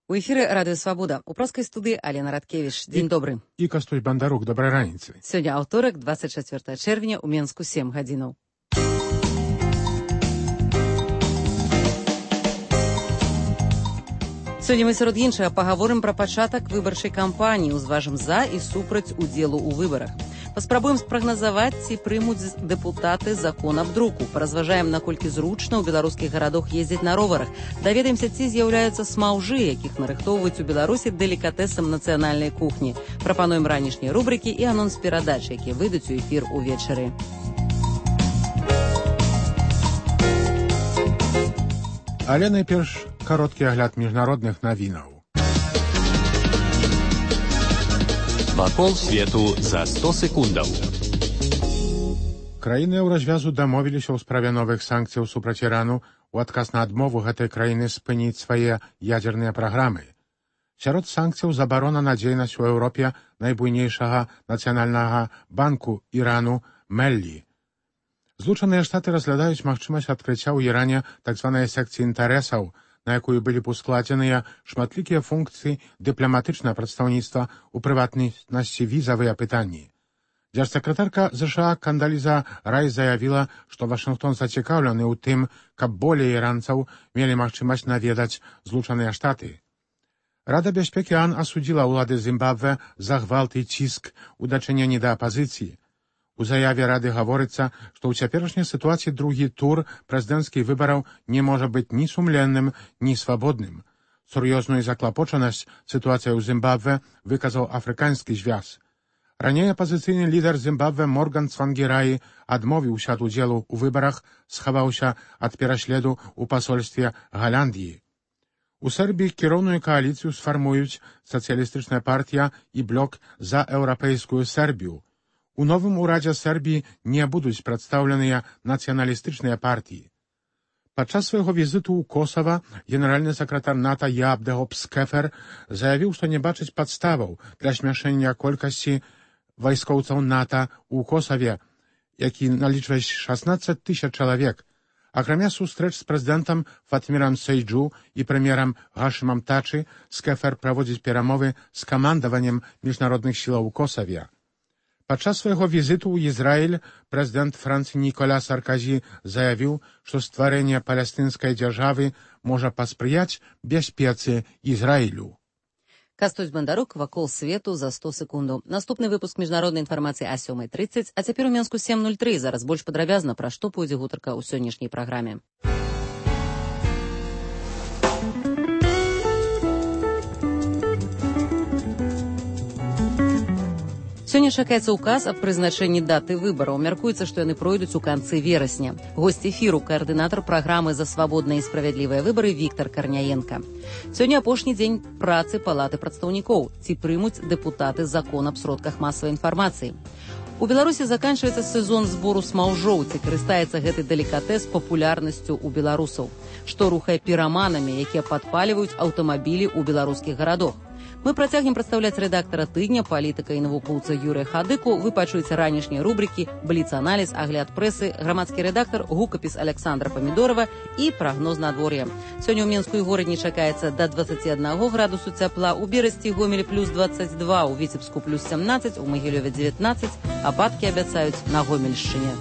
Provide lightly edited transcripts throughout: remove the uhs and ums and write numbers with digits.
У эфіры радыё Свабода. У праскай студыі Алена Радкевіч. Дзень добры. І Кастусь Бандарук. Добрай раніцы. Сёння аўторак, 24 чэрвеня, у Менску 7 гадзінаў. Сёння мы сярод іншага пагаворым пра пачатак выбарчай кампаніі, узважым за і супраць удзелу ў выбарах. Паспрабуем спрагназаваць, ці прымуць дэпутаты закон аб друку. Паразважаем, наколькі зручна ў беларускіх гарадах ездзіць на роварах. Даведаемся, ці з'яўляюцца смаўжы, якіх нарыхтоўваюць у Беларусі дэлікатэсам нацыянальнай кухні. Прапануем ранішнія рубрыкі і анонс перадач, якія выйдуць у эфір увечары. Але найперш кароткі агляд міжнародных навінаў. Вакол свету за 100 секундаў. Краіны Еўразвязу дамовіліся ў справе новых санкцыяў супраць Ірану ў адказ на адмову гэтай краіны спыніць свае ядзерныя праграмы. Сярод санкцыяў забарона на дзейнасць у Еўропе найбуйнейшага нацыянальнага банку Ірану Меллі. Злучаныя Штаты разглядаюць магчымасць адкрыцця ў Іране так званай секцыі інтарэсаў, на якую былі б ускладзеныя шматлікія функцыі дыпламатычнага прадстаўніцтва ў прыватнасці візавыя пытанні. Дзяржсакратарка ЗША Кандаліза Райс заявіла, што Вашынгтон зацікаўлены ў тым, каб болей іранцаў мелі магчымасць наведаць Злучаныя Штаты. Рада бяспекі АН асудзіла ўлады Зімбабве за гвалт і ціск у дачыненні да апазіцыі. У заяве Рады гаворыцца, што ў цяперашняй сітуацыі другі тур прэзідэнцкіх выбараў не можа быць ні сумленным, ні свабодным. Сур'ёзную заклапочанасць сітуацыя ў Зімбабве выказаў афрыканскі звяз. Раней апазіцыйны лідар Зімбабве Морган Цвангіраі адмовіўся ад удзелу ў выбарах, схаваўся ад пераследу ў пасольстве Галяндыі. У Сербіі кіроўную кааліцыю сфармуюць сацыялістычная партія і блок за еўрапейскую Сербію. У новым урадзе Сербіі не будуць прадстаўленыя нацыяналістычныя партіі. Падчас свайго візіту ў Косава генеральны сакратар НАТО Ябдегоп Скефер заявіў, што не бачыць падставаў для змяншэння колькасці вайскоўцаў НАТО ў Косаве, які налічвае 16 000 чалавек. Акрамя сустрэч з прэзідэнтам Фатмірам Сейджу і прэм'ерам Гашымам Тачы, Скефер праводзіць перамовы з камандаваннем міжнародных сілаў у Косаве. Падчас свайго візіту ў Ізраіль прэзідэнт Францыі Ніколя Сарказі заявіў, што стварэнне палестынскай дзяржавы можа паспрыяць бяспецы Ізраілю. Кастусь Бандарук, вакол свету за 100 секундаў. Наступны выпуск міжнароднай інфармацыі а 7:30, а цяпер у Менску 7:03. Зараз больш падрабязна, пра што пойдзе гутарка ў сённяшняй праграме. Сёння чакаецца ўказ аб прызначэнні даты выбараў. Мяркуецца, што яны пройдуць у канцы верасня. Госць эфіру, каардынатар праграмы «За свабодныя і справядлівыя выбары» Віктар Карняенка. Сёння апошні дзень працы Палаты прадстаўнікоў. Ці прымуць дэпутаты закон аб сродках масавай інфармацыі. У Беларусі заканчваецца сезон збору смаўжоў, ці карыстаецца гэты дэлікатэс папулярнасцю ў беларусаў. Што рухае піраманамі, якія падпаліваюць аўтамабілі ў беларускіх гарадах. Мы працягнем прадстаўляць рэдактара тыдня, палітыка і навукоўца Юрыя Хадыку. Вы пачуеце ранішнія рубрыкі, бліц-аналіз, агляд прэсы, грамадскі рэдактар, гукапіс Александра Памідорова і прагноз надвор'я. Сёння ў Менску і горадні чакаецца да 21 градусу цяпла, у Берасці і Гомелі плюс 22, у Віцебску плюс 17, у Магілёве 19, ападкі абяцаюць на Гомельшчыне.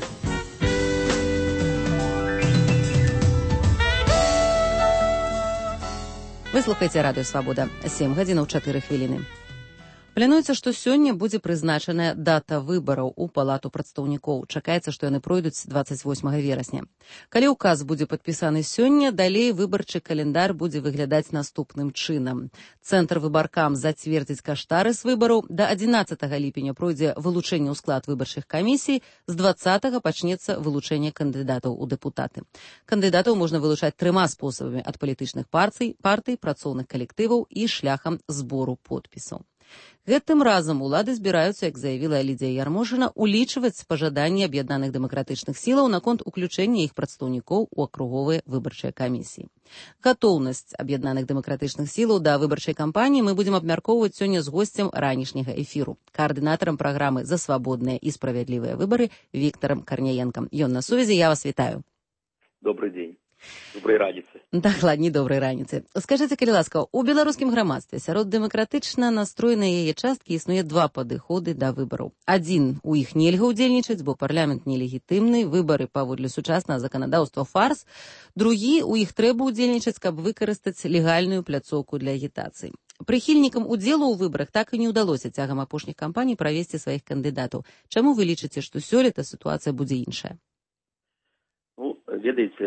Вы слухаеце радыё Свабода. 7 гадзінаў 4 хвіліны. Плануецца, што сёння будзе прызначаная дата выбараў у Палату прадстаўнікоў. Чакаецца, што яны пройдуць 28 верасня. Калі ўказ будзе падпісаны сёння, далей выбарчы календар будзе выглядаць наступным чынам. Цэнтр выбаркам зацвердзіць каштарыс выбараў, да 11 ліпеня пройдзе вылучэнне ў склад выбарчых камісій, з 20 пачнецца вылучэнне кандыдатаў у дэпутаты. Кандыдатаў можна вылучаць 3 спосабамі: ад палітычных партый, працоўных калектываў і шляхам збору подпісаў. Гэтым разам улады збіраюцца, як заявіла Лідзія Ярмошына, улічваць пажаданні аб'яднаных дэмакратычных сілаў наконт уключэння іх прадстаўнікоў у акруговыя выбарчыя камісіі. Гатоўнасць аб'яднаных дэмакратычных сілаў да выбарчай кампаніі мы будзем абмяркоўваць сёння з госцем ранішняга эфіру, каардынатарам праграмы «За свабодныя і справядлівыя выбары» Віктарам Карняенкам. Ён на сувязі, я вас вітаю. Добрый день. Добрай раніцы. Дакладней, добрай раніцы. Скажыце, калі ласка, у беларускім грамадстве сярод дэмакратычна настроенай яе часткі існуе два падыходы да выбараў. Адзін, у іх нельга ўдзельнічаць, бо парламент нелегітымны, выбары паводле сучаснага заканадаўства фарс. Другі, у іх трэба ўдзельнічаць, каб выкарыстаць легальную пляцоўку для агітацыі. Прыхільнікам удзелу ў выбарах так і не ўдалося цягам апошніх кампаній правесці сваіх кандыдатаў. Чаму вы лічыце, што сёлета сітуацыя будзе іншая? Ну, ведаеце,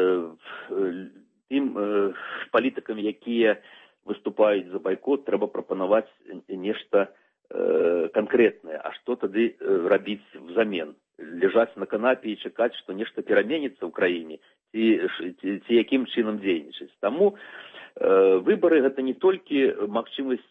тым палітыкам, якія выступаюць за байкот, трэба прапанаваць нешта канкрэтнае. А што тады рабіць взамен? Лежаць на канапе і чакаць, што нешта пераменіцца ў краіне, ці якім чынам дзейнічаць. Таму выбары гэта не толькі магчымасць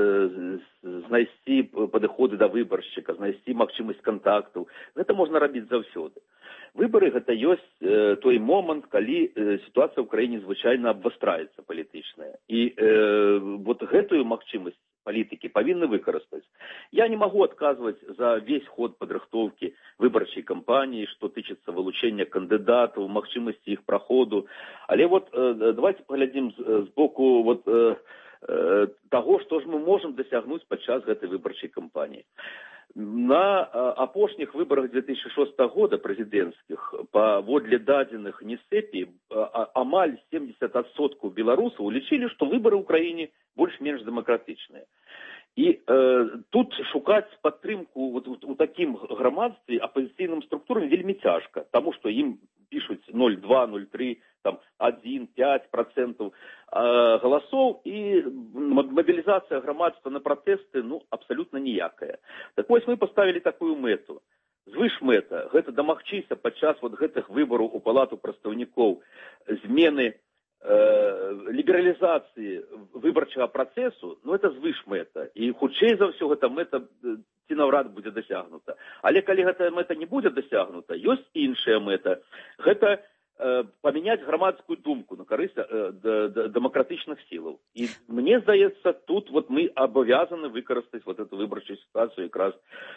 знайсці падыходы да выбаршчыка, знайсці магчымасць кантактаў. Гэта можна рабіць заўсёды. Выбары гэта ёсць той момант, калі сітуацыя ў краіне звычайна абвастраецца палітычная. І вот гэтую магчымасць палітыкі павінны выкарыстаць. Я не магу адказваць за весь ход падрыхтоўкі выбарчай кампаніі, што тычыцца вылучэння кандыдатаў, магчымасці іх праходу. Але вот давайте паглядзім з боку вот таго, што ж мы можам дасягнуць падчас гэтай выбарчай кампаніі. На апошніх выбарах 2006 года прэзідэнцкіх паводле дадзеных НСЭПі амаль 70% беларусаў лічылі, што выбары ў краіне больш-менш дэмакратычныя. І тут шукаць падтрымку у такім грамадстве апазіцыйным структурам вельмі цяжка, таму што ім пішуць 0,2, 0,3, там 1-5% галасоў, і мабілізацыя грамадства на пратэсты абсалютна ніякая. Так вось мы паставілі такую мэту. Звышмэта гэта дамагчыся падчас гэтых выбараў у палату прадстаўнікоў змены лібералізацыі выбарчага працэсу, это звышмэта. І хутчэй за ўсё гэта мэта ці наўрад будзе дасягнута. Але калі гэтая мэта не будзе дасягнута, ёсць іншая мэта. Гэта памяняць грамадскую думку на карысць дэмакратычных сілаў. І мне здаецца, тут мы абавязаны выкарыстаць эту выбарчую сітуацыю якраз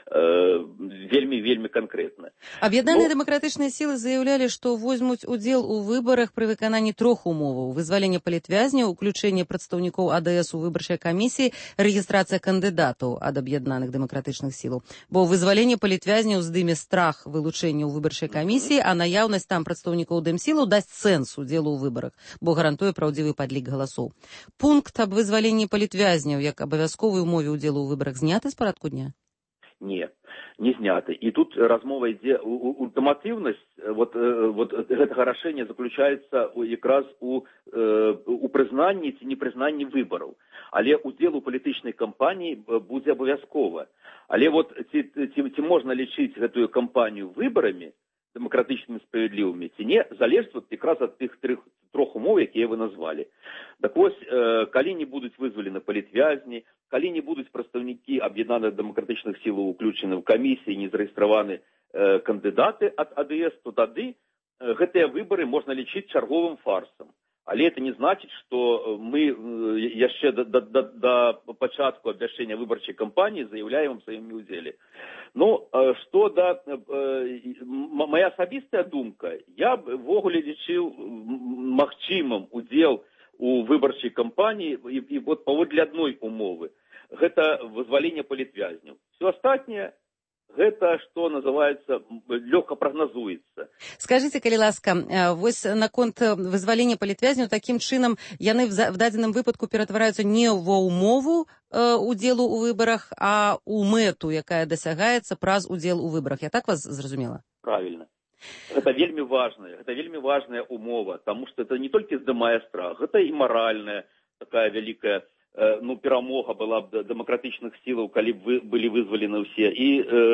вельмі канкрэтна. Аб'яднаныя дэмакратычныя сілы заявлялі, што возьмуць удзел у выбарах пры выкананні трох умоваў: вызвалення палітвязняў, уключэнне прадстаўнікоў АДС у выбарчай камісіі, рэгістрацыя кандыдатаў ад аб'яднаных дэмакратычных сілаў. Бо вызваленне палітвязняў здыме страх вылучэння ў выбарчай камісіі, а наяўнасць там прадстаўнікоў сілу дасць сэнс удзелу ў выбарах, бо гарантуе праўдзівы падлік галасоў. Пункт аб вызваленні палітвязняў як абавязковай умове ўдзелу ў выбарах зняты з парадку дня? Не зняты. І тут размова ідзе, ультыматыўнасць гэтага рашэння заключаецца якраз у прызнанні ці непрызнанні выбараў. Але удзел у палітычнай кампаніі будзе абавязкова. Але ці можна лічыць гэтую кампанію выбарамі дэмакратычнымі справядлівымі, ці не, залежыць якраз ад тых трох умоў, якія вы назвалі. Так вось, калі не будуць вызвалены палітвязні, калі не будуць прадстаўнікі аб'яднаных дэмакратычных сілаў уключены ў камісіі, не зарэгістраваны кандыдаты ад АДС, то тады гэтыя выбары можна лічыць чарговым фарсам. Але это не значыць, што мы яшчэ да пачатку абвяшчэння выбарчай кампаніі заяўляем аб сваім удзеле. Што да моя асабістая думка, я б ввогуле лічыў магчымым удзел у выбарчай кампаніі і паводле адной умовы. Гэта вызваленне палітвязняў. Все астатняе гэта, што называецца, лёгка прагназуецца. Скажыце, калі ласка, вось наконт вызвалення палітвязняў, такім чынам яны в дадзеным выпадку ператвараюцца не ва ўмову удзелу ў выбарах, а ў мэту, якая дасягаецца праз удзел у выбарах. Я так вас зразумела? Правильно. Гэта вельмі важная умова, таму што это не толькі здымае страх, гэта і маральная такая вялікая перамога была б дэмакратычных сілаў, калі б былі вызвалены ўсе. І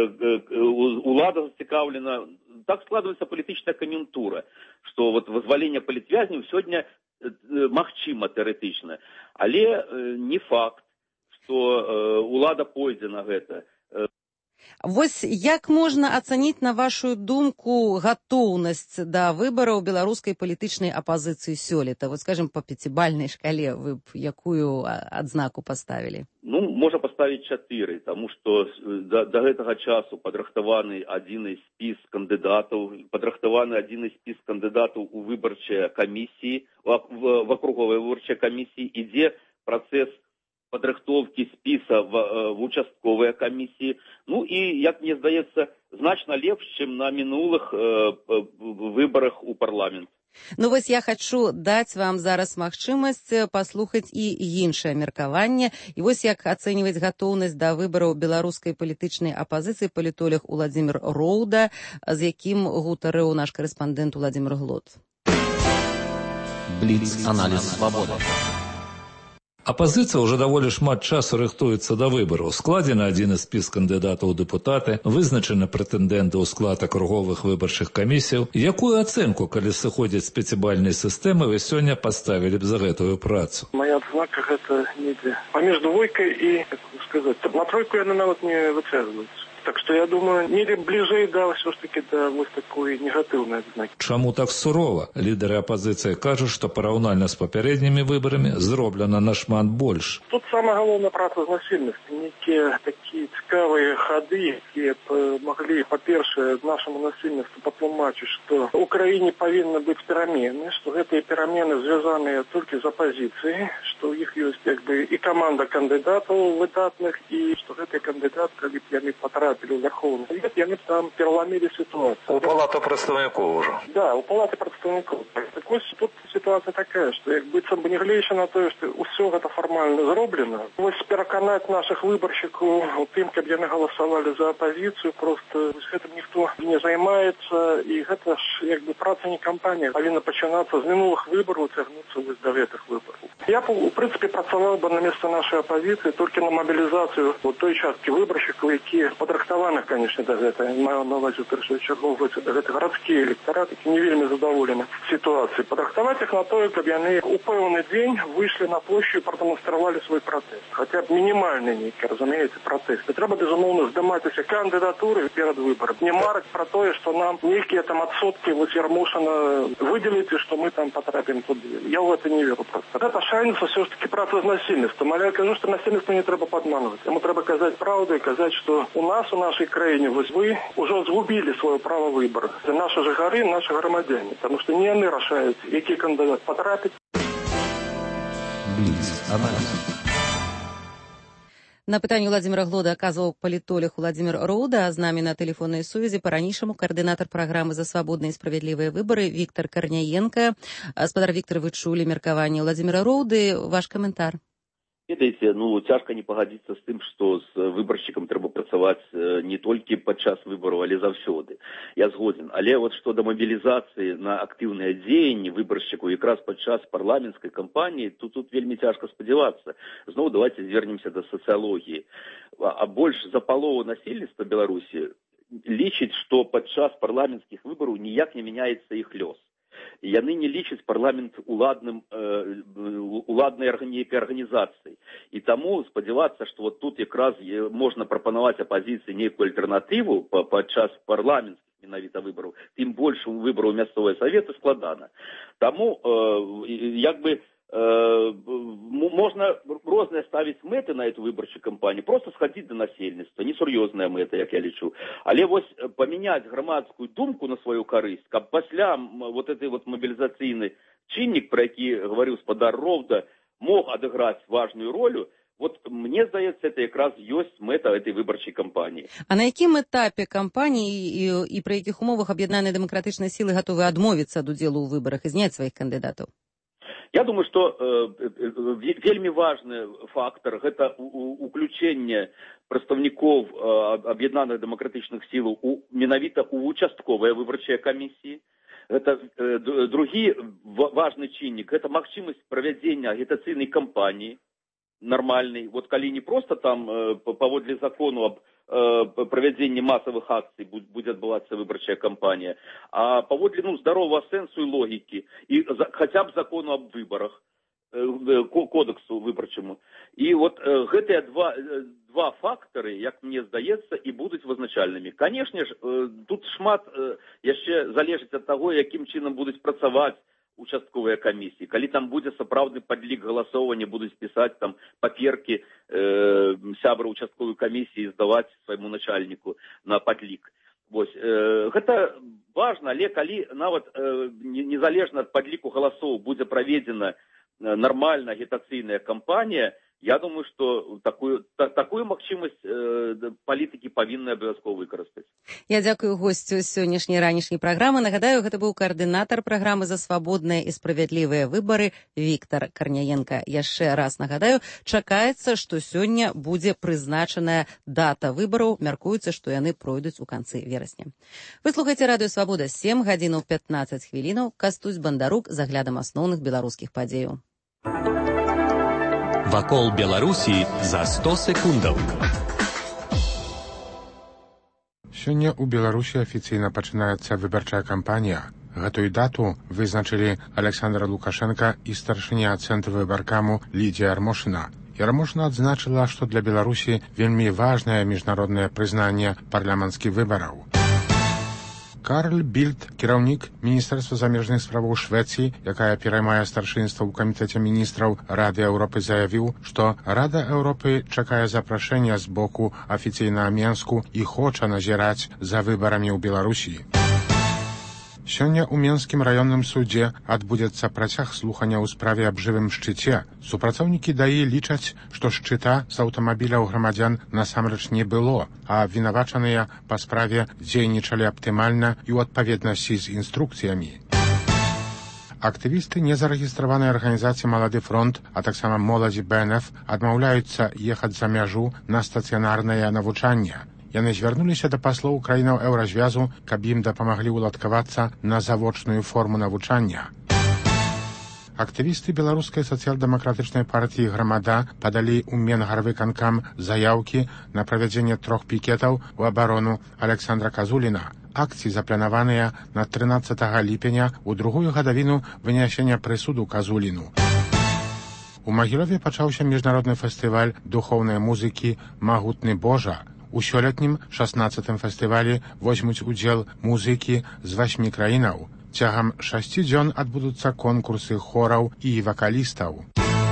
улада зацікаўлена, так складваецца палітычная кан'юнктура, што вызваленне палітвязняў сёння магчыма тэарэтычна, але не факт, што улада пойдзе на гэта. Вось як можна ацаніць, на вашу думку, гатоўнасць да выбараў беларускай палітычнай апазіцыі сёлета? Вот, скажем, по пяцібальнай шкале вы б якую адзнаку паставілі? Ну, можна паставіць 4, таму што да гэтага часу падрыхтаваны адзіны спіс кандыдатаў, у выбарчыя камісіі, в акруговай выбарчай камісіі, ідзе працэс падрыхтоўкі спіса в участковыя камісіі. Ну і, як мне здаецца, значна лепш, чым на мінулых выбарах у парламент. Ну вось я хачу даць вам зараз магчымасць паслухаць і іншае меркаванне. І вось як ацэньваць гатоўнасць да выбараў беларускай палітычнай апазіцыі палітолог Уладзімір Роўда, з якім гутарыў наш корэспандэнт Уладзімір Глот. Бліц-аналіз «Свабода». Апазіцыя ўжо даволі шмат часу рыхтуецца да выбараў. Складзены адзіны спіс кандыдатаў у дэпутаты, вызначаны прэтэндэнты ў склад акруговых выбарчых камісіяў. Якую ацэнку, калі сыходзяць з пяцібальнай сістэмы, вы сёння паставілі б за гэтую працу? Моя адзнака гэта недзе паміж двойкай і, як сказаць, на тройку яны нават не выцягваюцца. Так што я думаю, недзе бліжэй да ўсё ж такі да вось такой негатыўнай адзнакі. Чаму так сурова? Лідары апазіцыі кажуць, што параўнальна з папярэднімі выбарамі зроблена нашмат больш. Тут самая галоўная праца з насельніцтвам. Нейкія такія цікавыя хады, якія маглі, па-першае, нашаму насельніцтву патлумачыць, што ў краіне павінны быць перамены, што гэтыя перамены звязаныя толькі з апазіцыяй, што ў іх ёсць як бы і каманда кандыдатаў выдатных, і што гэтыя кандыдаты, калі б яны патрапілі у Верховный Совет, яны б там переломили ситуацию. У Палаты прадстаўнікоў уже. Да, у Палаты прадстаўнікоў. Так вось тут ситуация такая, что як быццам бы нягледзячы на тое, што ўсё гэта фармальна зроблена, вось пераканаць наших выбаршчыкаў у тым, каб яны галасавалі за апазіцыю, просто гэтым ніхто не займаецца, і гэта ж як бы праца не кампанія, павінна пачынацца з мінулых выбараў, цягнуцца вось да гэтых выбараў. Я б, у прынцыпе, працаваў бы на месца нашай апазіцыі толькі на мабілізацыю той часткі выбаршчыкаў, якія падрыхтаваных, конечно, да гэта. Маю на ўвазе першую чаргу гэта гарадскія электараты, які не вельмі задаволены сітуацыяй. Падрыхтаваць іх на тое, каб яны у пэўны дзень выйшлі на плошчу і прадэманстравалі свой пратэст. Хаця б мінімальны нейкі, разумееце, пратэст. І трэба, безумоўна, здымаць усе кандыдатуры перад выбарам. Не марыць пра тое, што нам нейкія там адсоткі вось ярмошана выдзеліць, і што мы там патрапім туды. Я ў гэта не веру проста. Гэта шанец ўсё ж такі праца з насельніцтвам. Але я кажу, што насельніцтва не трэба падманваць. Яму трэба казаць праўду і казаць, што у нас, у нашей краіне, вось вы ўжо згубілі свое право выбора. Это наши жыхары, наши грамадзяне. Потому что не яны рашаюць, які кандыдат патрапіць. На пытанне Уладзіміра Глода аказваў палітолог Уладзімір Роўда, а з намі на тэлефоннай сувязі па-ранейшаму каардынатар праграмы «За свабодныя і справядлівыя выбары» Віктор Карняенко. Гаспадар Віктор, вы чулі меркаванне Уладзіміра Роўды. Ваш каментар. Ведаеце, цяжка не пагадзіцца з тым, што з выбаршчыкам трэба працаваць не толькі падчас выбараў, але заўсёды. Я згоден. Але вот што да мабілізацыі на актыўныя дзеянні выбаршчыкаў якраз падчас парламенцкай кампаніі, тут вельмі цяжка спадзявацца. Зноў давайте звернемся да сацыялогіі. А больш за палову насельніцтва Беларусі лічыць, што падчас парламенцкіх выбараў ніяк не мяняецца іх лёс. Яны не лічаць парламент уладнай нейкай арганізацыяй. І таму спадзявацца, што вот тут якраз можна прапанаваць апазіцыі нейкую альтэрнатыву падчас парламенцкіх менавіта выбараў, тым больш у выбараў мясцовыя саветы складана. Таму як бы можна розныя ставіць мэты на эту выбарчую кампанію, просто схадзіць да насельніцтва, несур'ёзная мэта, як я лічу. Але вось памяняць грамадскую думку на сваю карысць, каб пасля вот этой вот мабілізацыйны чыннік, про які гаварыў гаспадар Роўда, мог адыграць важную ролю, вот мне здаецца, это якраз ёсць мэта этой выбарчай кампаніі. А на якім этапе кампаніі і пры якіх умовах аб'яднаныя дэмакратычныя сілы гатовы адмовіцца ад удзелу ў выбарах і зняць сваіх кандыдатаў? Я думаю, што вельмі важны фактор – гэта уключэнне прадстаўнікоў аб'яднаных дэмакратычных сілаў менавіта ў участковыя выбарчыя камісіі. Гэта другі важны чыннік – гэта магчымасць правядзення агітацыйнай кампаніі нармальнай. Вот калі не проста там паводле закону аб правядзенні масавых акцый будзе адбывацца выбарчая кампанія, а паводле здаровага сэнсу і логікі, і хаця б закону аб выбарах. кодексу выбарчаму. І вот гэтыя два фактары, як мне здаецца, і будуць вызначальнымі. Канешне ж, тут шмат яшчэ залежыць ад таго, якім чынам будуць працаваць участковыя камісіі. Калі там будзе сапраўдны падлік галасоў, не будуць пісаць там паперкі сябра участковай камісіі і здаваць свайму начальніку на падлік. Вось, гэта важна, але калі нават незалежна ад падліку галасоў будзе праведзена нармальная агітацыйная кампанія, я думаю, што такую магчымасць палітыкі павінны абавязкова выкарыстаць. Я дзякую госцю сённяшняй ранішняй праграмы. Нагадаю, гэта быў каардынатар праграмы «За свабодныя і справядлівыя выбары» Віктар Карняенка. Яшчэ раз нагадаю, чакаецца, што сёння будзе прызначаная дата выбараў. Мяркуецца, што яны пройдуць у канцы верасня. Вы слухаеце радыё «Свабода», 7 гадзінаў 15 хвілінаў. Кастусь Бандарук з аглядам асноўных беларускіх падзеяў. Вакол Беларусі за 100 секундаў. Сёння ў Беларусі афіцыйна пачынаецца выбарчая кампанія. Гэтую дату вызначылі Александр Лукашенко і старшыня Цэнтрвыбаркаму Лідзія Ярмошына. Ярмошына адзначыла, што для Беларусі вельмі важнае міжнароднае прызнанне парламенцкіх выбараў. Карл Більд, кіраўнік Міністэрства замежных справаў Швецыі, якая пераймае старшынства ў камітэце міністраў Рады Еўропы, заявіў, што Рада Еўропы чакае запрашэння з боку афіцыйнага Менску і хоча назіраць за выбарамі ў Беларусі. Сёння ў Менскім раённым судзе адбудзецца працяг слухання ў справе аб жывым шчыце. Супрацоўнікі ДАІ лічаць, што шчыта з аўтамабіляў грамадзян насамрэч не было, а абвінавачаныя па справе дзейнічалі аптымальна і ў адпаведнасці з інструкцыямі. Актывісты незарэгістраванай арганізацыі «Малады фронт», а таксама моладзі БНФ адмаўляюцца ехаць за мяжу на стацыянарнае навучанне. Яны звярнуліся да паслоў краінаў еўразвязу, каб ім дапамаглі ўладкавацца на завочную форму навучання. Актывісты беларускай сацыял-дэмакратычнай партыі «Грамада» падалі ў Менгарвыканкам заяўкі на правядзенне 3 пікетаў у абарону Александра Казуліна. Акцыі запланаваныя на 13 ліпеня ў другую гадавіну вынясення прысуду Казуліну. У Магілёве пачаўся міжнародны фестываль духоўнай музыкі «Магутны Божа». У сёлетнім 16-м фестывалі возьмуць удзел музыкі з 8 краінаў. Цягам 6 дзён адбудуцца конкурсы хораў і вакалістаў.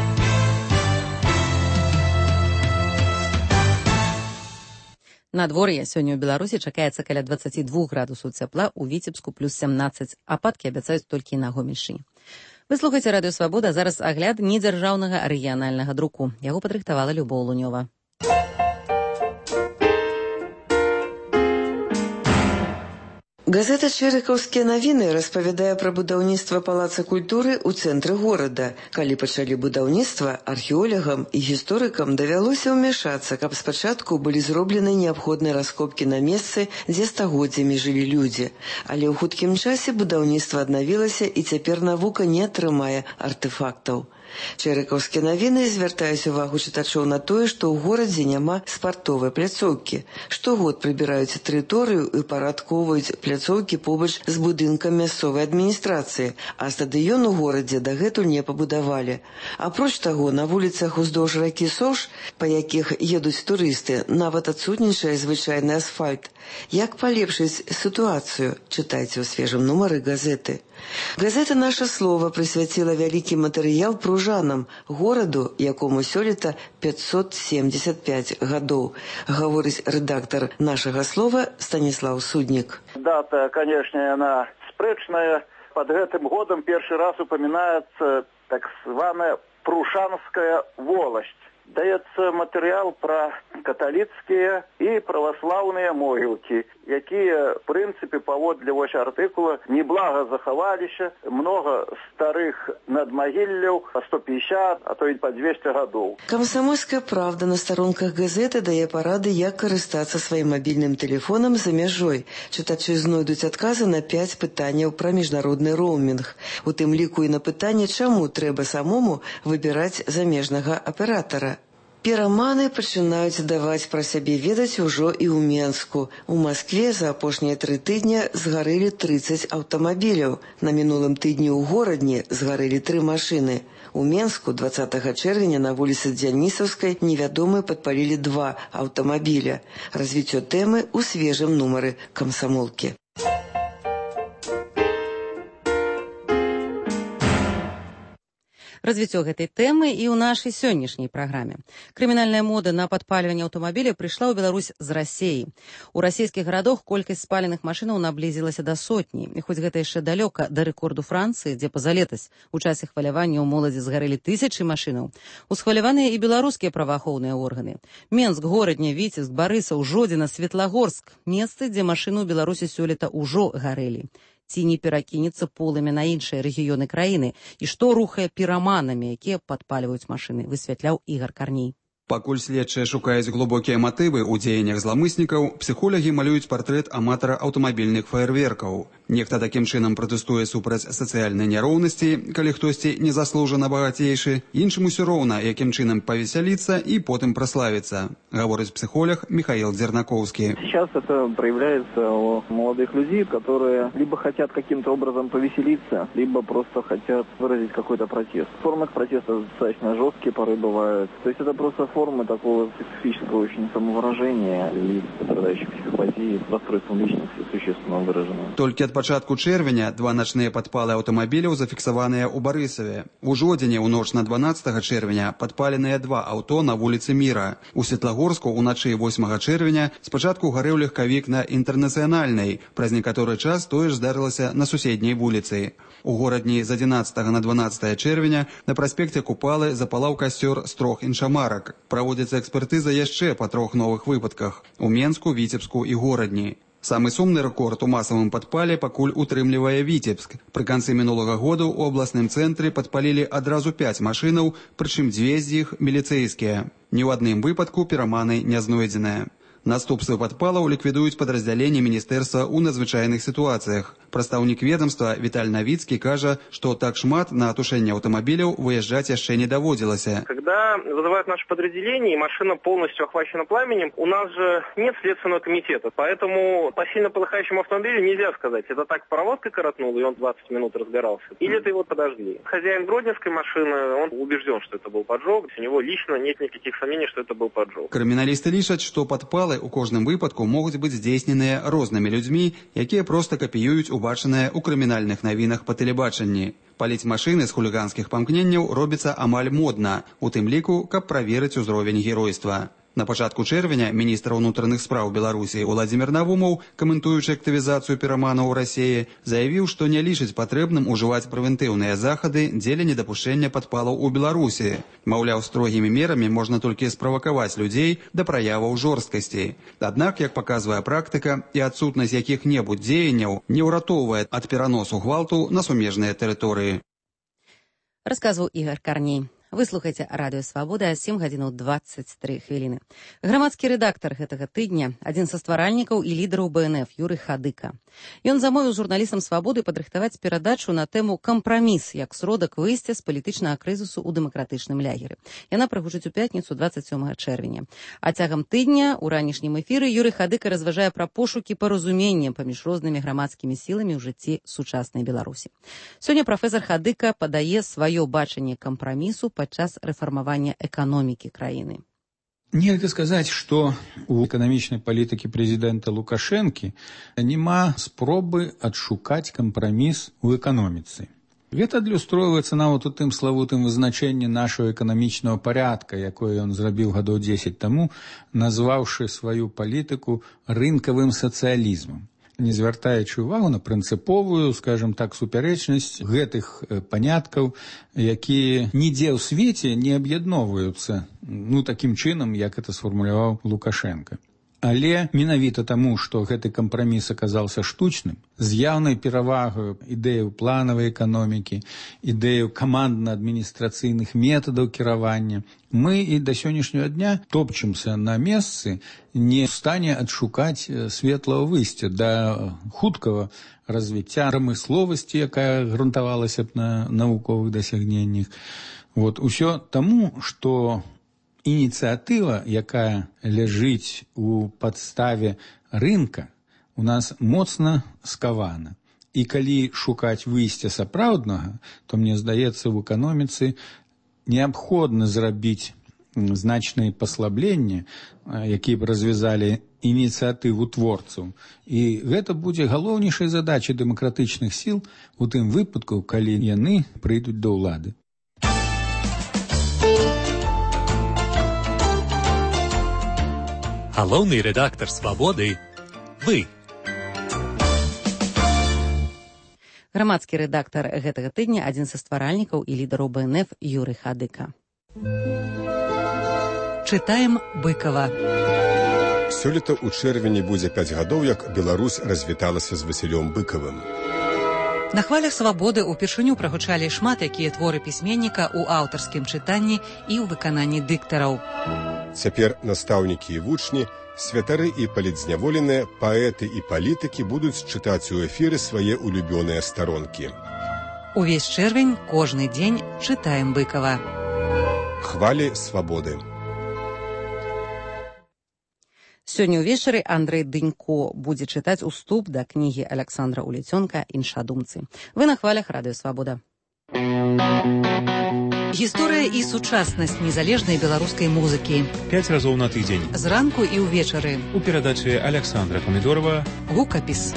Надвор'е сёння ў Беларусі чакаецца каля 22 градусаў цяпла, у Віцебску плюс 17. Ападкі абяцаюць толькі на Гомельшчыне. Вы слухаеце радыё «Свабода», зараз агляд недзяржаўнага рэгіянальнага друку. Яго падрыхтавала Любоў Лунёва. Газета «Чэрыкаўскія навіны» распавядае пра будаўніцтва палаца культуры ў цэнтры горада. Калі пачалі будаўніцтва, археолагам і гісторыкам давялося ўмяшацца, каб спачатку былі зроблены неабходныя раскопкі на месцы, дзе стагоддзямі жылі людзі. Але ў хуткім часе будаўніцтва аднавілася і цяпер навука не атрымае артэфактаў. Чэрыкаўскія навіны звяртаюць увагу чытачоў на тое, што ў горадзе няма спартовай пляцоўкі. Штогод прыбіраюць тэрыторыю і парадкоўваюць пляцоўкі побач з будынкам мясцовай адміністрацыі, а стадыён у горадзе дагэтуль не пабудавалі. Апроч таго, на вуліцах уздоўж ракі Сош, па якіх едуць турысты, нават адсутнічае звычайны асфальт. Як палепшыць сітуацыю, чытайце ў свежым нумары газеты. Газета «Наша слова» прысвяціла вялікі матэрыял пружанам, гораду, якому сёлета 575 гадоў, гаворыць рэдактар «Нашага слова» Станіслаў Суднік. Дата, конечно, она спрэчная. Под гэтым годам першы раз упоминается так званая Прушанская волость. Даецца матэрыял пра каталіцкія і праваслаўныя могілкі, якія, в прынцыпе, паводле вось артыкула, неблага захаваліся, многа старых надмагілляў, па 150, а то і па 200 гадоў. Камсамольская правда на старонках газеты дае парады, як карыстацца сваім мабільным тэлефонам за мяжой. Чытачы знойдуць адказы на 5 пытанняў пра міжнародны роумінг. У тым ліку і на пытанне, чаму трэба самому выбіраць замежнага аператара. Піраманы пачынаюць даваць пра сябе ведаць ужо і ў Менску. У Маскве за апошнія 3 тыдня згарэлі 30 аўтамабіляў. На мінулым тыдні ў горадні згарэлі 3 машыны. У Менску 20 чэрвеня на вуліцы Дзяльнісаўскай невядомыя падпалілі 2 аўтамабіля. Развіццё тэмы ў свежым нумары «Камсамолкі». Развіццё гэтай тэмы і ў нашай сённяшняй праграме. Крымінальная мода на падпальванне аўтамабіля прыйшла ў Беларусь з Расіі. У расійскіх гарадах колькасць спаленых машынаў наблізілася да сотні. І хоць гэта яшчэ далёка да рэкорду Францыі, дзе пазалетась у часе хвалявання ў моладзі згарэлі 1000 машынаў, усхваляваныя і беларускія праваахоўныя органы. Менск, Горадня, Віцебск, Барысаў, Жодзіна, Светлагорск – месцы, дзе машыны ў Беларусі сёлета ўжо гарэлі. Ці не перакінецца полымя на іншыя рэгіёны краіны і што рухае піраманамі, якія падпальваюць машыны, высвятляў Ігар Карней. Пакуль следчыя шукаюць глыбокія матывы ў дзеяннях зламыснікаў, псіхолагі малююць партрэт аматара аўтамабільных фаерверкаў. Нехта такім чынам пратэстуе супраць сацыяльнай няроўнасці, калі хтосьці незаслужана багацейшы, іншым усё роўна, якім чынам павесяліцца і потым праславіцца, гаворыць психолог Михаил Дернаковский. Сейчас это проявляется у молодых людей, которые либо хотят каким-то образом повеселиться, либо просто хотят выразить какой-то протест. Формы протеста достаточно жесткие порой бывают. То есть это просто формы такого специфического очень самовыражения и страдающих психопатии, расстройством личности существенно выражено. Толькі ад пачатку чэрвеня 2 начныя падпалы аўтамабіляў зафіксаваныя ў Барысаве. У Жодзіне ў ноч на 12 чэрвеня падпаленыя 2 аўто на вуліцы Міра. У Светлагорску ўначы 8 чэрвеня спачатку гарэў легкавік на Інтэрнацыянальнай, праз некаторы час тое ж здарылася на суседняй вуліцы. У горадні з 11 на 12 чэрвеня на праспекце Купалы запалаў касцёр з 3 іншамарак. Праводзіцца экспертыза яшчэ па 3 новых выпадках – у Менску, Віцебску і Горадні. Самы сумны рэкорд у масавым падпале пакуль утрымлівае Віцебск. Пры канцы мінулага году ў абласным цэнтры падпалілі адразу 5 машынаў, прычым 2 з іх міліцэйскія. Ні ў адным выпадку піраманы не знойдзеныя. Наступствы падпалаў ліквідуюць падраздзяленні міністэрства ў надзвычайных сітуацыях. Прадстаўнік ведомства Віталь Навіцкі кажа, што так шмат на тушэнне аўтамабіляў выязджаць яшчэ не даводзілася. Когда вызывают наше подразделение и машина полностью охвачена пламенем, у нас же нет следственного комитета, поэтому по сильно полыхающему автомобилю нельзя сказать, это так проводкой коротнул и он 20 минут разгорался, или это его подожгли. Хозяин гродненской машины, он убежден, что это был поджог, у него лично нет никаких сомнений, что это был поджог. Крыміналісты лічаць, што падпалы у кожным выпадку могуць быць здзейсненыя рознымі людзьмі, якія проста капіююць убачанае ў крымінальных навінах па тэлебачанні. Паліць машыны з хуліганскіх памкненняў робіцца амаль модна, у тым ліку, каб праверыць узровень геройства. На пачатку чэрвеня міністр унутраных спраў Беларусі Уладзімір Навумаў, каментуючы актывізацыю піраманаў у Расіі, заявіў, што не лічыць патрэбным ужываць прэвентыўныя захады дзеля недапушчэння падпалаў у Беларусі. Маўляў, строгімі мерамі можна толькі справакаваць людзей да праяваў жорсткасці. Аднак, як паказвае практыка, і адсутнасць якіх-небудзь дзеянняў не ўратоўвае ад пераносу гвалту на сумежныя тэрыторыі. Расказваў Ігар Карней. Вы слухаеце Радыё Свабода, 7:23. Грамадскі рэдактар гэтага тыдня, адзін са стваральнікаў і лідараў БНФ Юрый Хадыка. Ён замовіў журналістам Свабоды падрыхтаваць перадачу на тэму «Кампраміс» як сродак выйсця з палітычнага крызісу ў дэмакратычным лягеры. Яна прагучыць у пятніцу 27 чэрвеня. А цягам тыдня у ранішнім эфіры Юрый Хадыка разважае пра пошукі паразумення паміж рознымі грамадскімі сіламі ў жыцці сучаснай Беларусі. Сёння прафесор Хадыка падае сваё бачанне кампрамісу падчас рэфармавання эканомікі краіны. Нельга сказаць, што у эканамічнай палітыкі прэзідэнта Лукашэнкі няма спробы адшукаць кампраміс у эканоміцы. Гэта адлюстроўваецца нават у тым славутым вызначэнні нашага эканамічнага парядка, якое ён зрабіў гадоў 10 таму, назваўшы сваю палітыку рынкавым сацыялізмам, не звяртаючы ўвагу на прынцыповую, скажем так, супярэчнасць гэтых паняткаў, якія нідзе ў свеце не аб'ядноўваюцца, такім чынам, як это сфармуляваў Лукашенко. Але менавіта таму, што гэты кампраміс аказаўся штучным, з яўнай перавагаю ідэяў планавай эканомікі, ідэяў камандна-адміністрацыйных метадаў кіравання, мы і да сённяшняга дня топчемся на месцы, не ў стане адшукаць светлага выйсця да хуткага развіцця прамысловасці, якая грунтавалася б на навуковых дасягненнях. Усё таму, што ініцыятыва, якая ляжыць у падставе рынка, у нас моцна скавана. І калі шукаць выйсця сапраўднага, то, мне здаецца, в эканоміцы неабходна зрабіць значныя паслабленні, якія б развязалі ініцыятыву творцаў. І гэта будзе галоўнейшай задачай дэмакратычных сіл у тым выпадку, калі яны прыйдуць да ўлады. Галоўны рэдактар «Свабоды» – вы. Грамадскі рэдактар гэтага тыдня адзін са стваральнікаў і лідараў БНФ Юрый Хадыка. Чытаем Быкова. Сёлета ў чэрвені будзе 5 гадоў, як Беларусь развіталася з Васілём Быкавым. На хвалях «Свабоды» упершыню прагучалі шмат якія творы пісьменніка ў аўтарскім чытанні і ў выкананні дыктараў. Цяпер настаўнікі і вучні, святары і палітзняволеныя, паэты і палітыкі будуць чытаць у эфіры свае улюбёныя старонкі. Увесь чэрвень, кожны дзень чытаем Быкава. Хвалі свабоды. Сёння ўвечары Андрэй Дынько будзе чытаць уступ да кнігі Аляксандра Уліцёнка «Іншадумцы». Вы на хвалях радыё «Свабода». Гісторыя і сучаснасць незалежнай беларускай музыкі. 5 разоў на тыдзень. Зранку і ўвечары. У перадачы Аляксандра Памідорова. Гукапіс.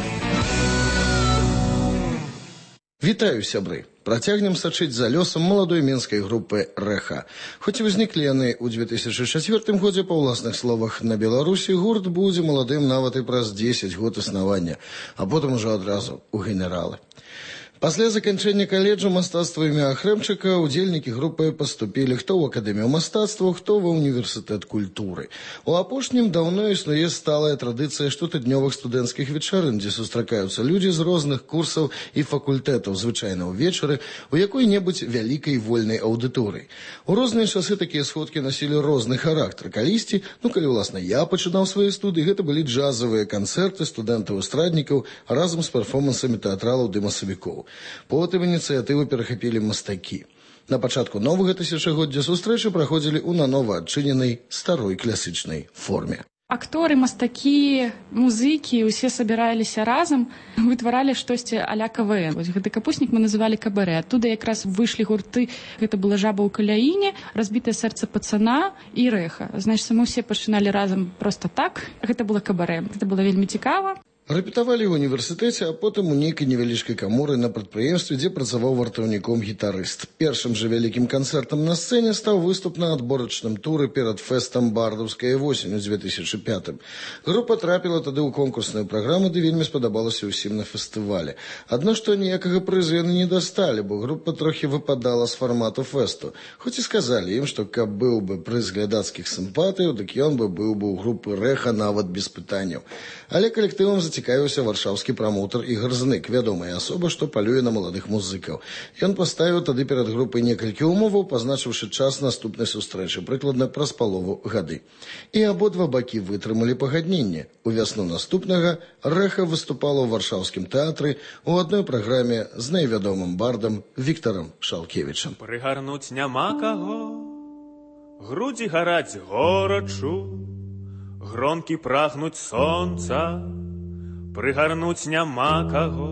Вітаю, сябры! Працягнем сачыць за лёсам маладой менскай групы «Рэха». Хоць і ўзніклі яны ў 2004 годзе, па ўласных словах, на Беларусі, гурт будзе маладым нават і праз 10 год існавання, а потым ужо адразу ў генералы. Пасля заканчэння каледжа мастацтва імя Ахрэмчыка удзельнікі групы паступілі хто ў акадэмію мастацтва, хто ва універсітэт культуры. У апошнім даўно існуе сталая традыцыя штотыднёвых студэнцкіх вечарын, дзе сустракаюцца людзі з розных курсаў і факультэтаў, звычайна ўвечары, у якой-небудзь вялікай вольнай аўдыторыі. У розныя часы такія сходкі насілі розны характар. Калісьці, калі, уласна, я пачынаў свае студыі, гэта былі джазавыя канцэрты студэнтаў-эстраднікаў разам з перформансамі тэатралаў ды масавікоў. Потым ініцыятыву перахапілі мастакі. На пачатку новага тысячагоддзя сустрэчы праходзілі ў нанова адчыненай старой класічнай форме. Акторы, мастакі, музыкі, усе сабіраліся разам, вытваралі штосьці а-ля КВН. Вось гэты капуснік мы называлі кабарэ. Адтуда якраз выйшлі гурты. Гэта была «Жаба ў каляіне», «Разбітае сэрца пацана» і «Рэха». Значыць, мы ўсе пачыналі разам проста так. Гэта было кабарэ. Гэта было вельмі цікава. Рэпетавалі ў універсітэце, а потым у нейкай невялічкай каморы на прадпрыемстве, дзе працаваў вартаўніком гітарыст. Першым жа вялікім канцэртам на сцэне стаў выступ на адборачным туры перад фэстам «Бардаўская восень» у 2005. Група трапіла тады ў конкурсную праграму, ды вельмі спадабалася ўсім на фестывале. Адно што ніякага прызу яны не дасталі, бо група трохі выпадала з фармату фэсту. Хоць і сказалі ім, што каб быў бы прыз глядацкіх сімпатыяў, дык ён быў бы ў групы «Рэха» нават без пытанняў. Але калектывам зацікавіўся варшаўскі прамоўтар Ігар Знык, вядомая асоба, што палюе на маладых музыкаў. Ён паставіў тады перад групай некалькі умоваў, пазначыўшы час наступнай сустрэчы, прыкладна праз палову гады. І абодва бакі вытрымалі пагадненне. У вясну наступнага «Рэха» выступала ў варшаўскім тэатры у адной праграме з найвядомым бардам Віктарам Шалкевічам. Прыгарнуць няма каго, грудзі гараць горачу, гронкі прагнуць сонца, прыгарнуць няма каго,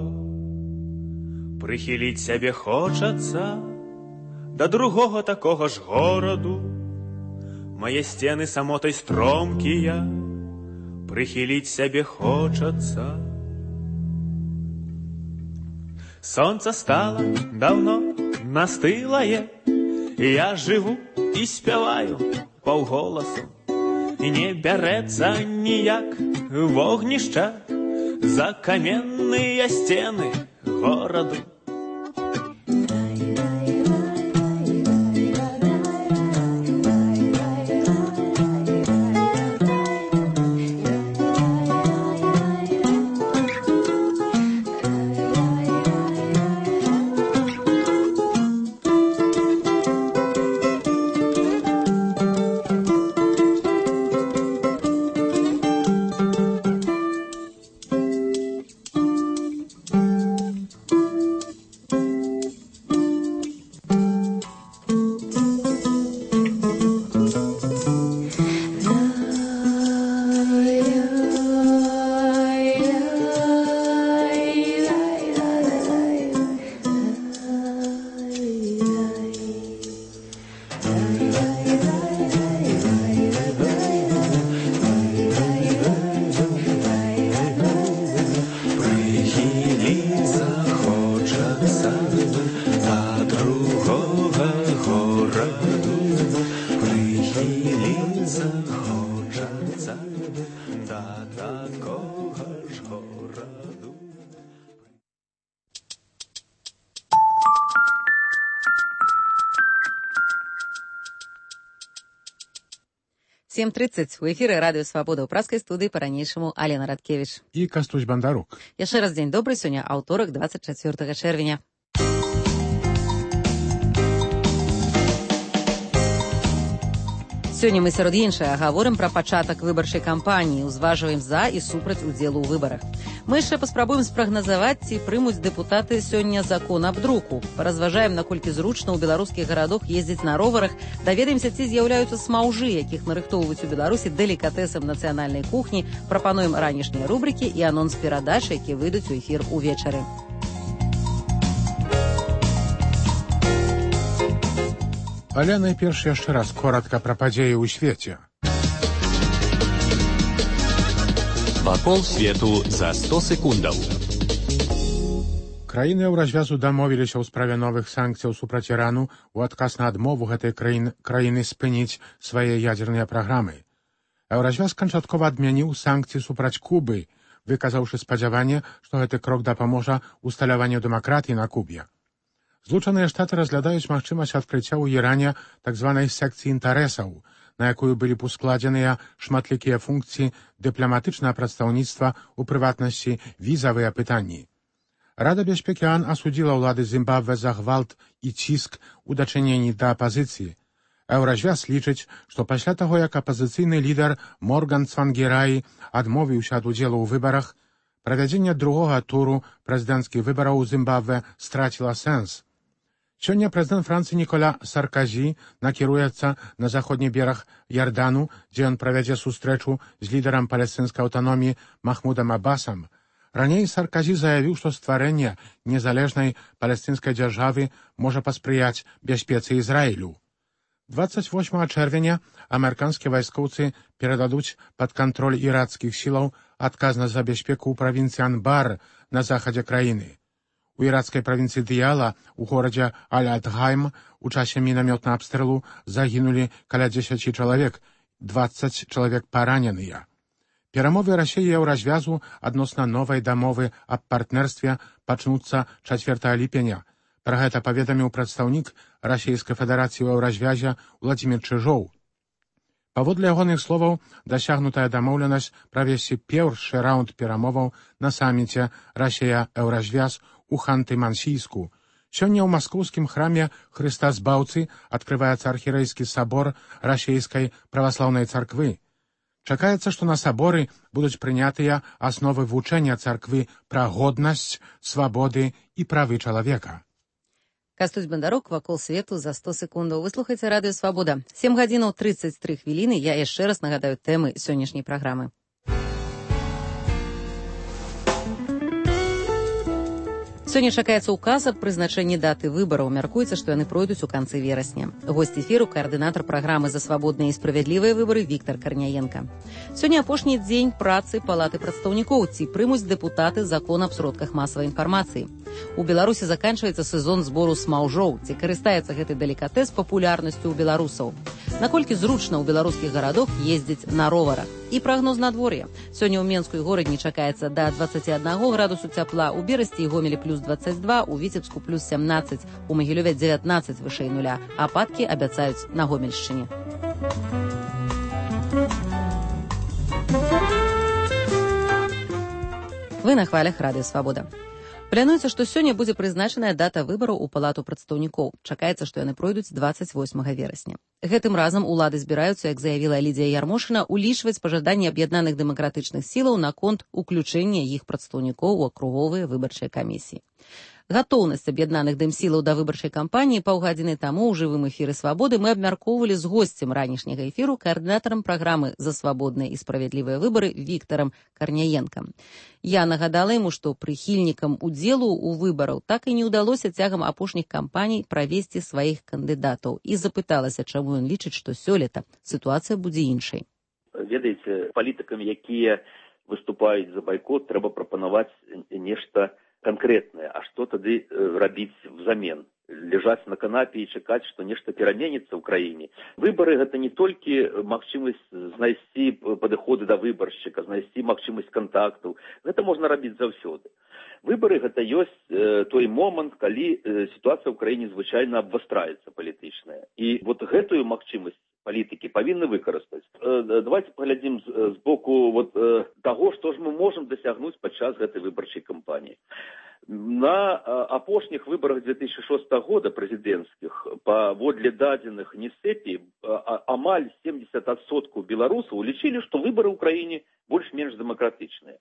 прыхіліць сябе хочацца да другога такога ж гораду, мае сцены самотай стромкія, прыхіліць сябе хочацца. Сонца стала даўно настылае, і я жыву і спяваю паўголасу, і не бярэцца ніяк вогнішча за каменныя сцены гораду. хочацца да другога гораду прыхіліцца хочацца да такога ж гораду. 7:30 у эфіры радыё Свабода ў праскай студыі па-ранейшаму Алена Радкевіч і Кастусь Бандарук. Яшчэ раз дзень добры, сёння аўторак 24 чэрвеня. Сёння мы сярод іншага гаворым пра пачатак выбарчай кампаніі, узважваем за і супраць удзелу ў выбарах. Мы яшчэ паспрабуем спрагназаваць, ці прымуць дэпутаты сёння закон аб друку. Паразважаем, наколькі зручна ў беларускіх гарадах ездзіць на роварах, даведаемся, ці з'яўляюцца смаўжы, якіх нарыхтоўваюць у Беларусі дэлікатэсам нацыянальнай кухні, прапануем ранішнія рубрыкі і анонс перадач, які выйдуць у эфір увечары. Але найперш яшчэ раз коротка пра падзеі ў свеце. Вакол свету за 100 секундаў. Краіны Еўразвязу дамовіліся ў справе новых санкцыяў супраць Ірану ў адказ на адмову гэтай краіны спыніць свае ядзерныя праграмы. Еўразвяз канчаткова адмяніў санкцыі супраць Кубы, выказаўшы спадзяванне, што гэты крок дапаможа усталяванню дэмакратыі на Кубе. Злучаныя Штаты разглядаюць магчымасць адкрыцця ў Іране так званай секцыі інтарэсаў, на якую былі б ускладзеныя шматлікія функцыі дыпламатычнага прадстаўніцтва, у прыватнасці візавыя пытанні. Рада бяспекі ААН асудзіла ўлады Зімбабве за гвалт і ціск у дачыненні да апазіцыі. Еўразвяз лічыць, што пасля таго, як апазіцыйны лідар Морган Цвангіраі адмовіўся ад удзелу ў выбарах, правядзенне другога туру прэзідэнцкіх выбараў у Зімбабве страціла сэнс. Сёння прэзідэнт Францыі Ніколя Сарказі накіруецца на заходні бераг Ярдану, дзе ён правядзе сустрэчу з лідарам палестынскай аўтаноміі Махмудам Аббасам. Раней Сарказі заявіў, што стварэнне незалежнай палестынскай дзяржавы можа паспрыяць бяспецы Ізраілю. 28 чэрвеня амерыканскія вайскоўцы перададуць пад кантроль іракскіх сілаў адказнасць за бяспеку ў правінцыі Анбар на захадзе краіны. У іракскай правінцыі Дыяла у горадзе Аль-Адгайм у часе мінамётнага абстрэлу загінулі каля 10 чалавек, 20 чалавек параненыя. Перамовы Расіі і Еўразвязу адносна новай дамовы аб партнерстве пачнуцца 4 ліпеня. Пра гэта паведаміў прадстаўнік Расійскай Федэрацыі ў Еўразвязе Владзімір Чыжоў. Паводле ягоных словаў, дасягнутая дамоўленасць правесці першы раунд перамоваў на саміце Расія-Еўразвяз у Ханты-Мансійску. Сёння ў маскоўскім храме Хрыста Збаўцы адкрываецца архірэйскі сабор Расійскай праваслаўнай царквы. Чакаецца, што на саборы будуць прынятыя асновы вучэння царквы пра годнасць, свабоды і правы чалавека. Кастусь Бандарук, вакол свету за 100 секундаў. Вы слухаеце радыё Свабода. 7:33. Я яшчэ раз нагадаю тэмы сённяшняй праграмы. Сёння чакаецца указ аб прызначэнні даты выбараў. Мяркуецца, што яны пройдуць у канцы верасня. Госць эфіру каардынатар праграмы «За свабодныя і справядлівыя выбары» Віктар Карняенка. Сёння апошні дзень працы палаты прадстаўнікоў, ці прымуць дэпутаты закон аб сродках масавай інфармацыі. У Беларусі заканчваецца сезон збору смаўжоў, ці карыстаецца гэты дэлікатэс папулярнасцю ў беларусаў. Наколькі зручна ў беларускіх гарадах ездзіць на роварах. І прагноз надвор'я. Сёння ў Менску і горадні чакаецца да 21 градусу цяпла, у Берасці і Гомелі плюс 22, у Віцебску плюс 17, у Магілёве 19 вышэй нуля. Ападкі абяцаюць на Гомельшчыне. Вы на хвалях радыё Свабода. Плануецца, што сёння будзе прызначаная дата выбараў у палату прадстаўнікоў. Чакаецца, што яны пройдуць 28 верасня. Гэтым разам улады збіраюцца, як заявіла Лідзія Ярмошына, улічваць пажаданні аб'яднаных дэмакратычных сілаў наконт уключэння іх прадстаўнікоў у акруговыя выбарчыя камісіі. Гатоўнасць аб'яднаных дэмсілаў да выбарчай кампаніі паўгадзіны таму ў жывым эфіры Свабоды мы абмяркоўвалі з госцем ранішняга эфіру, каардынатарам праграмы «За свабодныя і справядлівыя выбары» Віктарам Карняенкам. Я нагадала яму, што прыхільнікам удзелу ў выбараў так і не ўдалося цягам апошніх кампаній правесці сваіх кандыдатаў і запыталася, чаму ён лічыць, што сёлета сітуацыя будзе іншай. Ведаеце, палітыкам, якія выступаюць за байкот, трэба прапанаваць нешта конкретнае, а што тады рабіць взамен? Лежаць на канапе і чакаць, што нешта пераменіцца ў краіне. Выбары гэта не толькі магчымасць знайсці падыходы да выбаршчыка, знайсці магчымасць кантактаў. Гэта можна рабіць заўсёды. Выбары гэта ёсць той момант, калі сітуацыя ў краіне звычайна абвастраецца палітычная. І вот гэтую магчымасць палітыкі павінны выкарыстаць. Давайте паглядзім з боку таго, што ж мы можам дасягнуць падчас гэтай выбарчай кампаніі. На апошніх выбарах 2006 года прэзідэнцкіх паводле дадзеных НИСЭПі амаль 70% беларусаў лічылі, што выбары ў краіне больш-менш дэмакратычныя.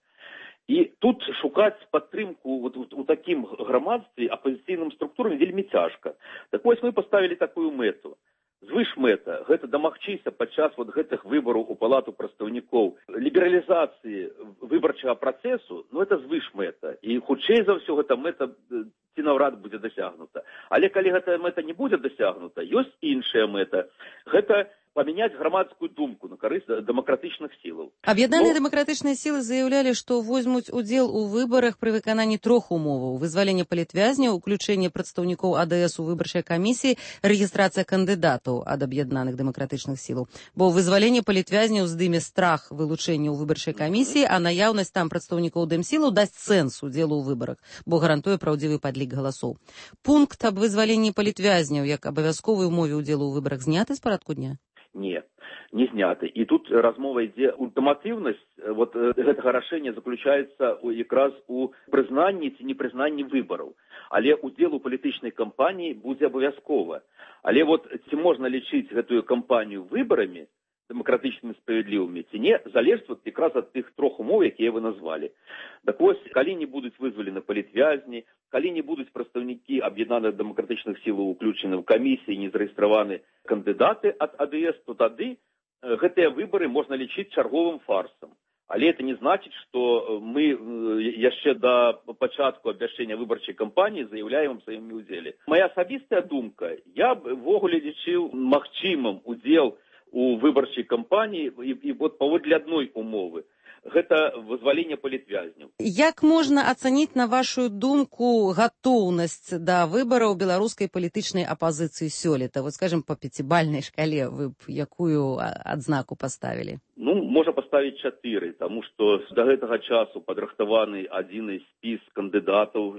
І тут шукаць падтрымку у такім грамадстве апазіцыйным структурам вельмі цяжка. Так вось мы паставілі такую мэту. Звышмэта – гэта дамагчыся падчас гэтых выбараў у палату прадстаўнікоў лібералізацыі выбарчага працэсу, это звышмэта. І хутчэй за ўсё гэта мэта ці наўрад будзе дасягнута. Але калі гэтая мэта не будзе дасягнута, ёсць іншая мэта. Гэта памяняць грамадскую думку на карысць дэмакратычных сілаў. Аб'яднаныя дэмакратычныя сілы заявлялі, што возьмуць удзел у выбарах пры выкананні 3 умоваў: вызваленне палітвязняў, уключэнне прадстаўнікоў АДС у выбарчай камісіі, рэгістрацыя кандыдатаў ад аб'яднаных дэмакратычных сілаў. Бо вызваленне палітвязняў здыме страх вылучэння ў выбарчай камісіі, а наяўнасць там прадстаўнікоў дэмсілаў дасць сэнс удзелу ў выбарах, бо гарантуе праўдзівы падлік галасоў. Пункт аб вызваленні палітвязняў як абавязковай умове ўдзелу ў выбарах зняты з парадку дня? Не зняты. І тут размова ідзе, ультыматыўнасць гэтага рашэння заключаецца якраз у прызнанні ці непрызнанні выбараў. Але удзел у палітычнай кампаніі будзе абавязкова. Але ці можна лічыць гэтую кампанію выбарамі дэмакратычнымі справядлівымі ці не, залежыць якраз ад тых 3 умоў, якія вы назвалі. Так вось, калі не будуць вызвалены палітвязні, калі не будуць прадстаўнікі аб'яднаных дэмакратычных сілаў уключаны ў камісіі, не зарэгістраваны кандыдаты ад АДС, то тады гэтыя выбары можна лічыць чарговым фарсам. Але это не значыць, што мы яшчэ да пачатку абвяшчэння выбарчай кампаніі заяўляем аб сваім удзеле. Мая асабістая думка, я б ввогуле лічыў магчымым удзел у выбарчай кампаніі і паводле адной умовы. Гэта вызваленне палітвязняў. Як можна ацаніць, на вашу думку, гатоўнасць да выбараў беларускай палітычнай апазіцыі сёлета? Скажем, по 5-бальнай шкале вы б якую адзнаку паставілі? Можна паставіць 4, таму што да гэтага часу падрыхтаваны адзіны спіс кандыдатаў,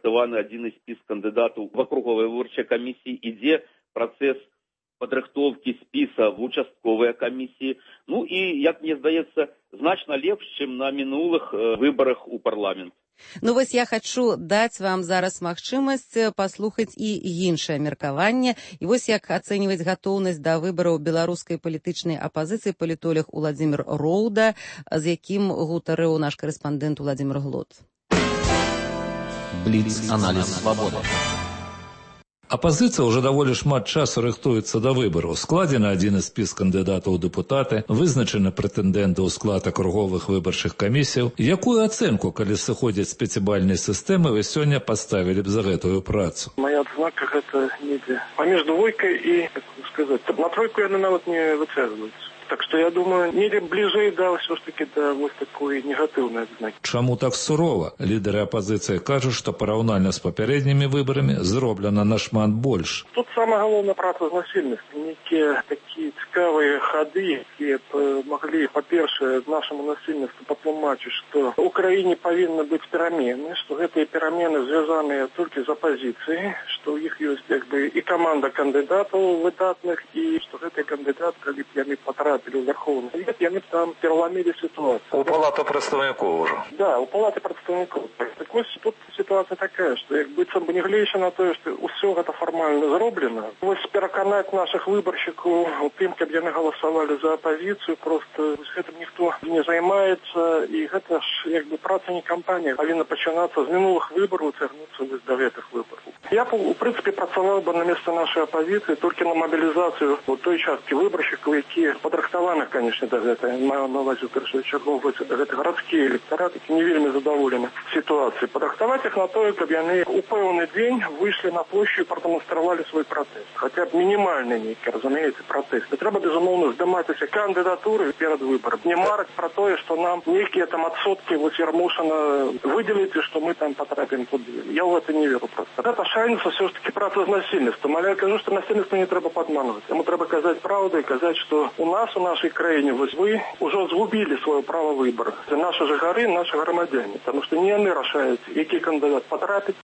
в акруговай выбарчай камісіі, ідзе працэс падрыхтоўкі спіса в участковыя камісіі. І, як мне здаецца, значна лепш, чым на мінулых выбарах у парламент. Я хочу даць вам зараз магчымасць паслухаць і іншае меркаванне. І як ацэньваць гатоўнасць да выбараў беларускай палітычнай апазіцыі палітолог Уладзімір Роўда, з якім гутарыў наш карэспандэнт Уладзімір Глот. Бліц-аналіз свабоды. Апазіцыя ўжо даволі шмат часу рыхтуецца да выбараў. Складзены адзіны спіс кандыдатаў у дэпутаты, вызначаны прэтэндэнты ў склад акруговых выбарчых камісіяў. Якую ацэнку, калі сыходзяць з 5-бальнай сістэмы, вы сёння паставілі б за гэтую працу? Моя адзнака гэта недзе паміж 2 і, на 3 яны нават не выцягваюцца. Так што я думаю, недзе бліжэй ўсё ж такі да такой негатыўнай адзнакі. Чаму так сурова? Лідары апазіцыі кажуць, што параўнальна з папярэднімі выбарамі зроблена нашмат больш. Тут самая галоўная праца з насельніцтвам. Нейкія такія цікавыя хады, якія маглі, па-першае, нашаму насельніцтву патлумачыць, што ў краіне павінны быць перамены, што гэтыя перамены звязаныя толькі з апазіцыяй, што ў іх ёсць і каманда кандыдатаў выдатных, і што гэтыя кандыдаты, калі б яны патрапілі у Верховный Совет, яны б там пераломили ситуацию. У палаты прадстаўнікоў уже. Да, у палаты прадстаўнікоў. Так вось тут ситуация такая, что як быццам бы нягледзячы на тое, што ўсё гэта фармальна зроблена, вось пераканаць наших выбаршчыкаў у тым, каб яны галасавалі за апазіцыю, просто гэтым ніхто не займаецца, і гэта ж праца не кампанія, павінна пачынацца з мінулых выбараў, цягнуцца до гэтых выбараў. Я, в принципе, працаваў бы на место нашей оппозиции только на мобилизацию вот той частки выборщиков, які падрыхтаваны, конечно, до гэтага. Маю на увазі, першую чергу, гэта гарадскія электораты, які не вельмі задаволены ситуацией. Падрыхтаваць их на то, каб яны у пэўны дзень вышли на площадь и продемонстрировали свой протест. Хотя б минимальный некий, разумеете, протест. И треба, безумовно, здымаць усе кандидатуры перед выбором. Не марать про то, что нам некие там отсотки вот Ярмошина выделите, что мы там потрапим туда. Я в это не верю просто. Это шанс все-таки праца з насельніцтвам. Але я кажу, что насельніцтва не треба подманывать. Ему треба казать правду и казать, что у нас, у нашей краине, вот вы уже сгубили свое право выбора. Это наши жыхары, наши громадяне. Потому что не они решают, який кандидат потрапить.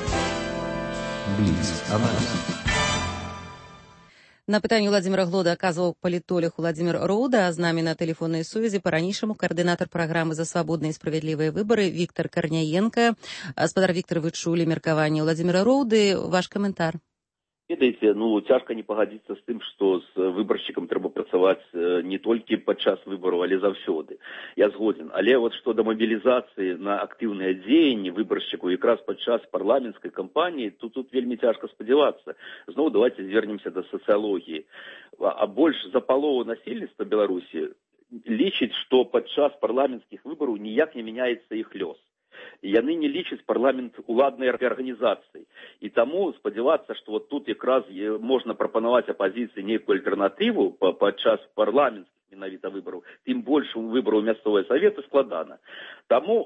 На пытанне Владимира Глода аказваў палітолог Владимир Роуда, а з намі на тэлефоннай сувязі па-ранейшаму каардынатар праграмы «За свабодныя і справядлівыя выбары» Віктор Карняенко. Гаспадар Віктор, вы чулі меркаванне Владимира Роуды. Ваш каментар. Ведаеце, цяжка не пагадзіцца з тым, што з выбаршчыкам трэба працаваць не толькі падчас выбараў, але заўсёды. Я згодзен. Але што да мабілізацыі на актыўныя дзеянні выбаршчыкаў якраз падчас парламенцкай кампаніі, тут вельмі цяжка спадзявацца. Зноў давайте звернемся да сацыялогіі. А больш за палову насельніцтва Беларусі лічыць, што падчас парламенцкіх выбараў ніяк не мяняецца іх лёс. Яны не лічаць парламент уладнай арганізацыяй. І таму спадзявацца, што тут якраз можна прапанаваць апазіцыі нейкую альтэрнатыву падчас парламенцкіх менавіта выбараў, тым больш выбараў мясцовыя саветы складана. Таму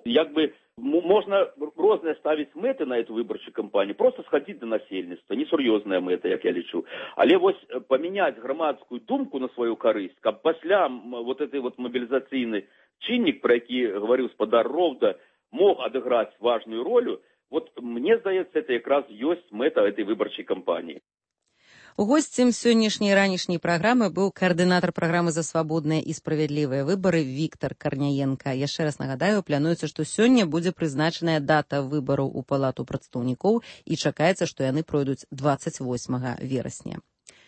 можна розныя ставіць мэты на эту выбарчую кампанію, просто схадзіць да насельніцтва, несур'ёзная мэта, як я лічу. Але памяняць грамадскую думку на сваю карысць, каб пасля этой мабілізацыйны чыннік, про які гаварыў спадар Роуда, мог адыграць важную ролю, мне здаецца, это якраз ёсць мэта этой выбарчай кампаніі. Госцем сённяшняй ранішняй праграмы быў каардынатар праграмы «За свабодныя і справядлівыя выбары» Віктор Карняенко. Яшчэ раз нагадаю, плануецца, што сёння будзе прызначаная дата выбараў у палату прадстаўнікоў і чакаецца, што яны пройдуць 28 верасня.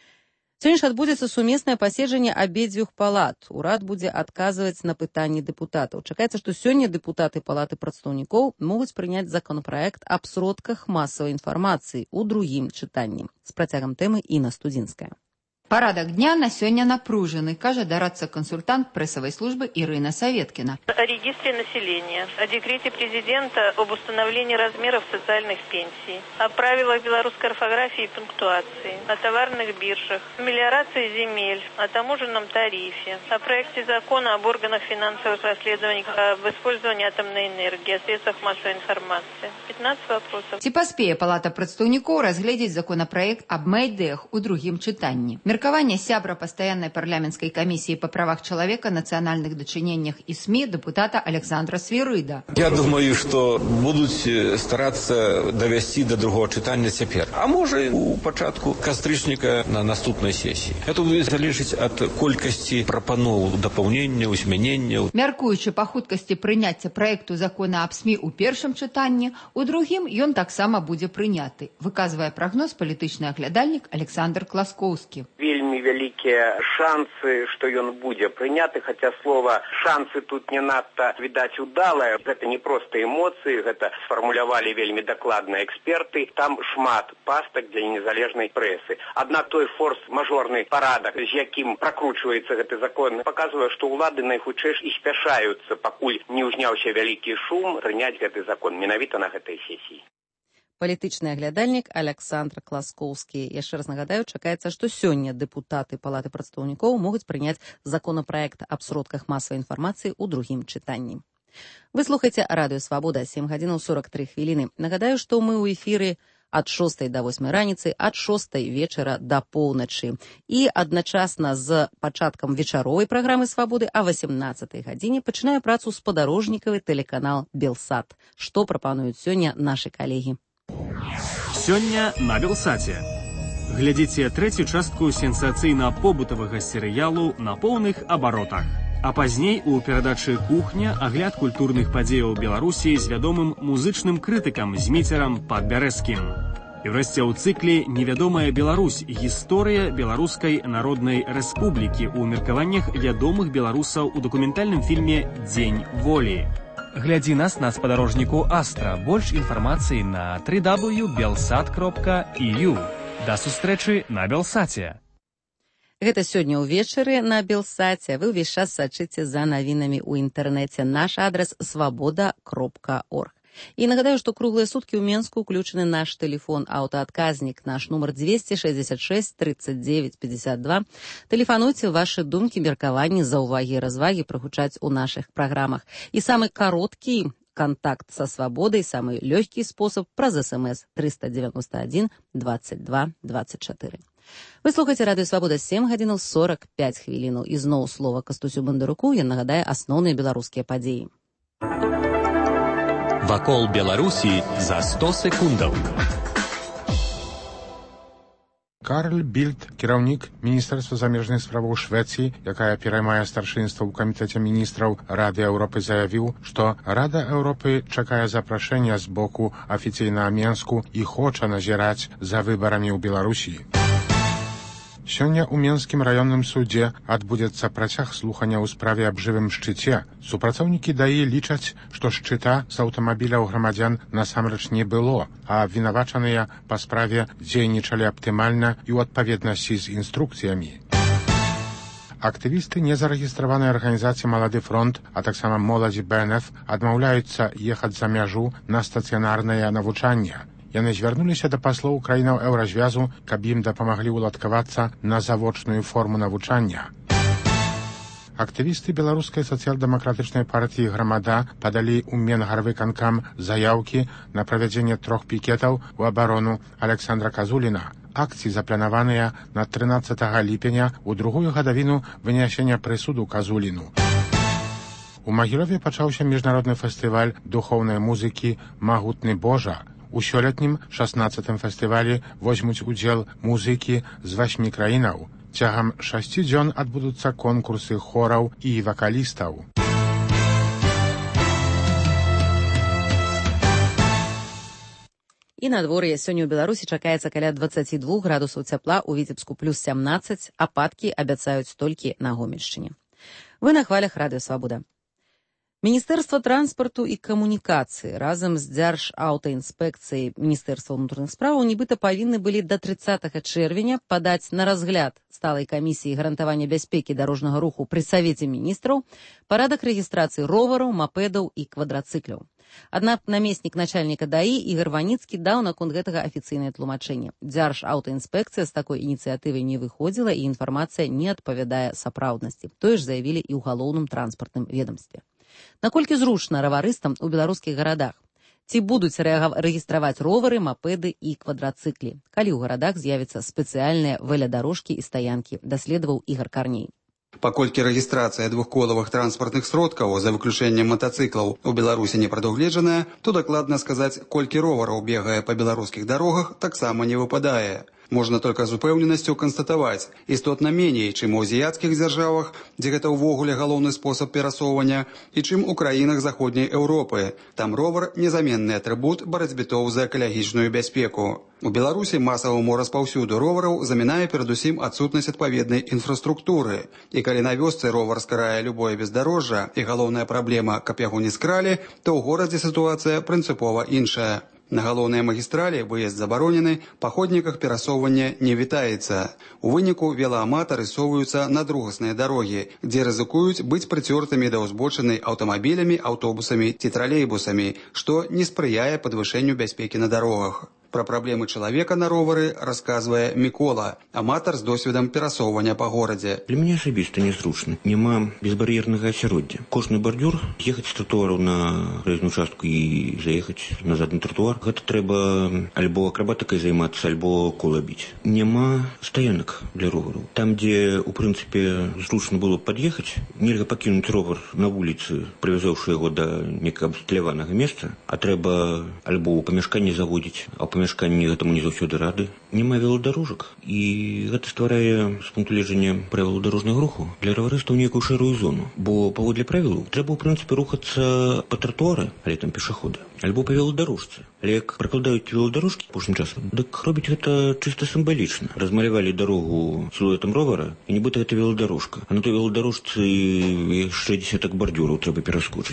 Сёння ж адбудзецца сумеснае паседжанне абедзвюх палат. Урад будзе адказваць на пытанні дэпутатаў. Чакаецца, што сёння дэпутаты палаты прадстаўнікоў могуць прыняць законапраект аб сродках масавай інфармацыі ў другім чытанні. З працягам тэмы Інна Студзінская. Парадак дня на сёння напружаны, кажа дорадца-консультант прессовой службы Ирина Советкина. О регистре населения, о декрете президента об установлении размеров социальных пенсий, о правилах белорусской орфографии и пунктуации, о товарных биржах, мелиорации земель, о таможенном тарифе, о проекте закона об органах финансовых расследований, об использовании атомной энергии, о средствах массовой информации. 15 вопросов. Ці паспее палата прадстаўнікоў разгледзець законапраект аб мэйдэх у другім чытанні. Меркаванне сябра пастаяннай парламенцкай камісіі па правах чалавека, нацыянальных дачыненнях і СМІ дэпутата Александра Свірыда. Я думаю, што будуць старацца давесці до другого чытання цяпер. А можа, у пачатку кастрычніка на наступнай сесіі. Это будет залежыць ад колькасці прапаноў, дапаўненняў, змяненняў. Мяркуючы па хуткасці прыняцця праекту закона аб СМІ у першым чытанні, у другім ён таксама будзе прыняты, выказвае прагноз палітычны аглядальнік Александр Класкоўскі. Вельмі вялікія шансы, што ён будзе прыняты, хаця слова «шансы» тут не надта, відаць, удалае. Гэта не проста эмоцыі, гэта сфармулявалі вельмі дакладныя эксперты. Там шмат пастак для незалежнай прэсы. Аднак той форс-мажорны парадак, з якім пракручваецца гэты закон, паказвае, што ўлады найхутчэй і спяшаюцца, пакуль не ўзняўся вялікі шум, прыняць гэты закон менавіта на гэтай сесіі. Палітычны аглядальнік Александр Класкоўскі. Яшчэ раз нагадаю, чакаецца, што сёння дэпутаты палаты прадстаўнікоў могуць прыняць законапраект аб сродках масавай інфармацыі ў другім чытанні. Вы слухаеце радыё Свабода, 7 гадзінаў 43 хвіліны. Нагадаю, што мы ў эфіры ад 6 до 8 раніцы, ад 6 вечара до поўначы. І адначасна з пачаткам вечаровай праграмы Свабоды а 18 гадзіне пачынае працу спадарожнікавы тэлеканал Белсат. Што прапануюць сёння нашы калегі? Сёння на Белсаце. Глядзіце трэцюю частку сенсацыйна-побытавага серыялу «На поўных абаротах». А пазней у перадачы «Кухня» агляд культурных падзеяў Беларусі з вядомым музычным крытыкам Зміцерам Падбярэзкім. І врэшце ў цыкле «Невядомая Беларусь. Гісторыя Беларускай Народнай Рэспублікі» у меркаваннях вядомых беларусаў у дакументальным фільме «Дзень волі». Глядзі нас на спадарожніку Астра. Больш інфармацыі на www.belsat.eu. Да сустрэчы на Белсаце. Гэта сёння ўвечары на Белсаце. Вы ўвесь час сачыце за навінамі ў інтэрнэце. Наш адрес свабода.орг. І нагадаю, што круглыя суткі ў Менску ўключаны наш тэлефон аўтаадказнік, наш нумар 266 39 52. Тэлефануйце, вашы думкі, меркаванні, заўвагі і развагі прагучаць у нашых праграмах. І самы кароткі контакт са свабодай, самы лёгкі спосаб праз СМС 391 22 24. Вы слухаеце радыё Свабода 7 гадзінаў 45 хвілінаў. І зноў слова Кастусю Бандаруку, ён нагадае асноўныя беларускія падзеі. Вакол Беларусі за 100 секундаў. Карл Більд, кіраўнік Міністэрства замежных справаў Швецыі, якая пераймае старшынства ў камітэце міністраў Рады Еўропы, заявіў, што Рада Еўропы чакае запрашэння з боку афіцыйнага Менску і хоча назіраць за выбарамі ў Беларусі. Сёння ў Менскім раённым судзе адбудзецца працяг слухання ў справе аб жывым шчыце. Супрацоўнікі ДАІ лічаць, што шчыта з аўтамабіляў грамадзян насамрэч не было, а абвінавачаныя па справе дзейнічалі аптымальна і ў адпаведнасці з інструкцыямі. Актывісты незарэгістраванай арганізацыі «Малады фронт», а таксама моладзі БНФ адмаўляюцца ехаць за мяжу на стацыянарнае навучанне. Яны звярнуліся да паслоў краінаў еўразвязу, каб ім дапамаглі ўладкавацца на завочную форму навучання. Актывісты беларускай сацыял-дэмакратычнай партыі «Грамада» падалі ў Менгарвыканкам заяўкі на правядзенне 3 пікетаў у абарону Александра Казуліна. Акцыі запланаваныя на 13 ліпеня ў другую гадавіну вынясення прысуду Казуліну. У Магілёве пачаўся міжнародны фестываль духоўнай музыкі «Магутны Божа». У сёлетнім 16-м фестывалі возьмуць удзел музыкі з 8 краінаў. Цягам 6 дзён адбудуцца конкурсы хораў і вакалістаў. І надвор'е сёння ў Беларусі чакаецца каля 22 градусаў цяпла, у Віцебску плюс 17, ападкі абяцаюць толькі на Гомельшчыне. Вы на хвалях радыё Свабода. Міністэрства транспарту і камунікацыі разам з Дзяржаўтаінспекцыяй Міністэрства ўнутраных справаў нібыта павінны былі да 30 чэрвеня падаць на разгляд сталай камісіі гарантавання бяспекі дарожнага руху пры Савеце міністраў парадак рэгістрацыі ровараў, мапедаў і квадрацыкляў. Аднак намеснік начальніка ДАІ Ігор Ваніцкі даў наконт гэтага афіцыйнае тлумачэнне. Дзяржаўтаінспекцыя з такой ініцыятывай не выходзіла і інфармацыя не адпавядае сапраўднасці. Тое ж заявілі і ў галоўным транспартным ведамстве. Наколькі зручна раварыстам у беларускіх гарадах? Ці будуць рэгістраваць ровары, мапеды і квадрацыклі? Калі ў гарадах з'явяцца спецыяльныя веладарожкі і стаянкі, даследаваў Ігор Карней. Паколькі рэгістрацыя двухколавых транспартных сродкаў за выключэннем матацыклаў у Беларусі не прадугледжаная, то дакладна сказаць, колькі ровараў бегае па беларускіх дарогах, таксама не выпадае. Можна толькі з упэўненасцю канстатаваць, істотна меней, чым у азіяцкіх дзяржавах, дзе гэта ўвогуле галоўны спосаб перасоўвання, і чым у краінах заходняй Еўропы. Там ровар – незаменны атрыбут барацьбітоў за экалагічную бяспеку. У Беларусі масаваму распаўсюду ровараў замінае перадусім адсутнасць адпаведнай інфраструктуры. І калі на вёсцы ровар скарае любое бездарожжа і галоўная праблема, каб яго не скралі, то ў горадзе сітуацыя прынцыпова іншая. На галоўнай магістралі выезд забаронены, па ходніках перасоўвання не вітаецца. У выніку велааматары соваюцца на другасныя дарогі, дзе рызыкуюць быць прыцёртымі да ўзбочыны аўтамабілямі, аўтобусамі ці тралейбусамі, што не спрыяе падвышэнню бяспекі на дарогах. Пра праблемы чалавека на ровары расказвае Мікола, аматар з досведам перасоўвання па горадзе. Для мяне асабіста незручна. Няма безбар'ернага асяроддзя. Кожны бардюр, ехаць з тротуару на праезную частку і заехаць назад на тротуар, гэта трэба альбо акрабатыкай займацца, альбо кола біць. Няма стаянак для ровараў. Там, дзе, у прынцыпе, зручна было пад'ехаць, нельга пакінуць ровар на вуліцы, прывязаўшы яго да некага абсталяванага месца, а трэба альбо ў памяшканні заводзіць, а памяшканні гэтаму не заўсёды рады. Няма веладарожак, і гэта стварае з пункту гледжання правілаў дарожнага руху для раварыстаў нейкую шэрую зону. Бо паводле правілаў трэба ў прынцыпе рухацца па тротуары, але там пешаходы, альбо па веладарожцы. Але як пракладаюць веладарожкі апошнім часам, дык робіць гэта чыста сімвалічна. Размалявалі дарогу сілуэтам ровара, і нібыта гэта веладарожка. А на той веладарожцы яшчэ дзесятак бардюраў трэба пераскочыць.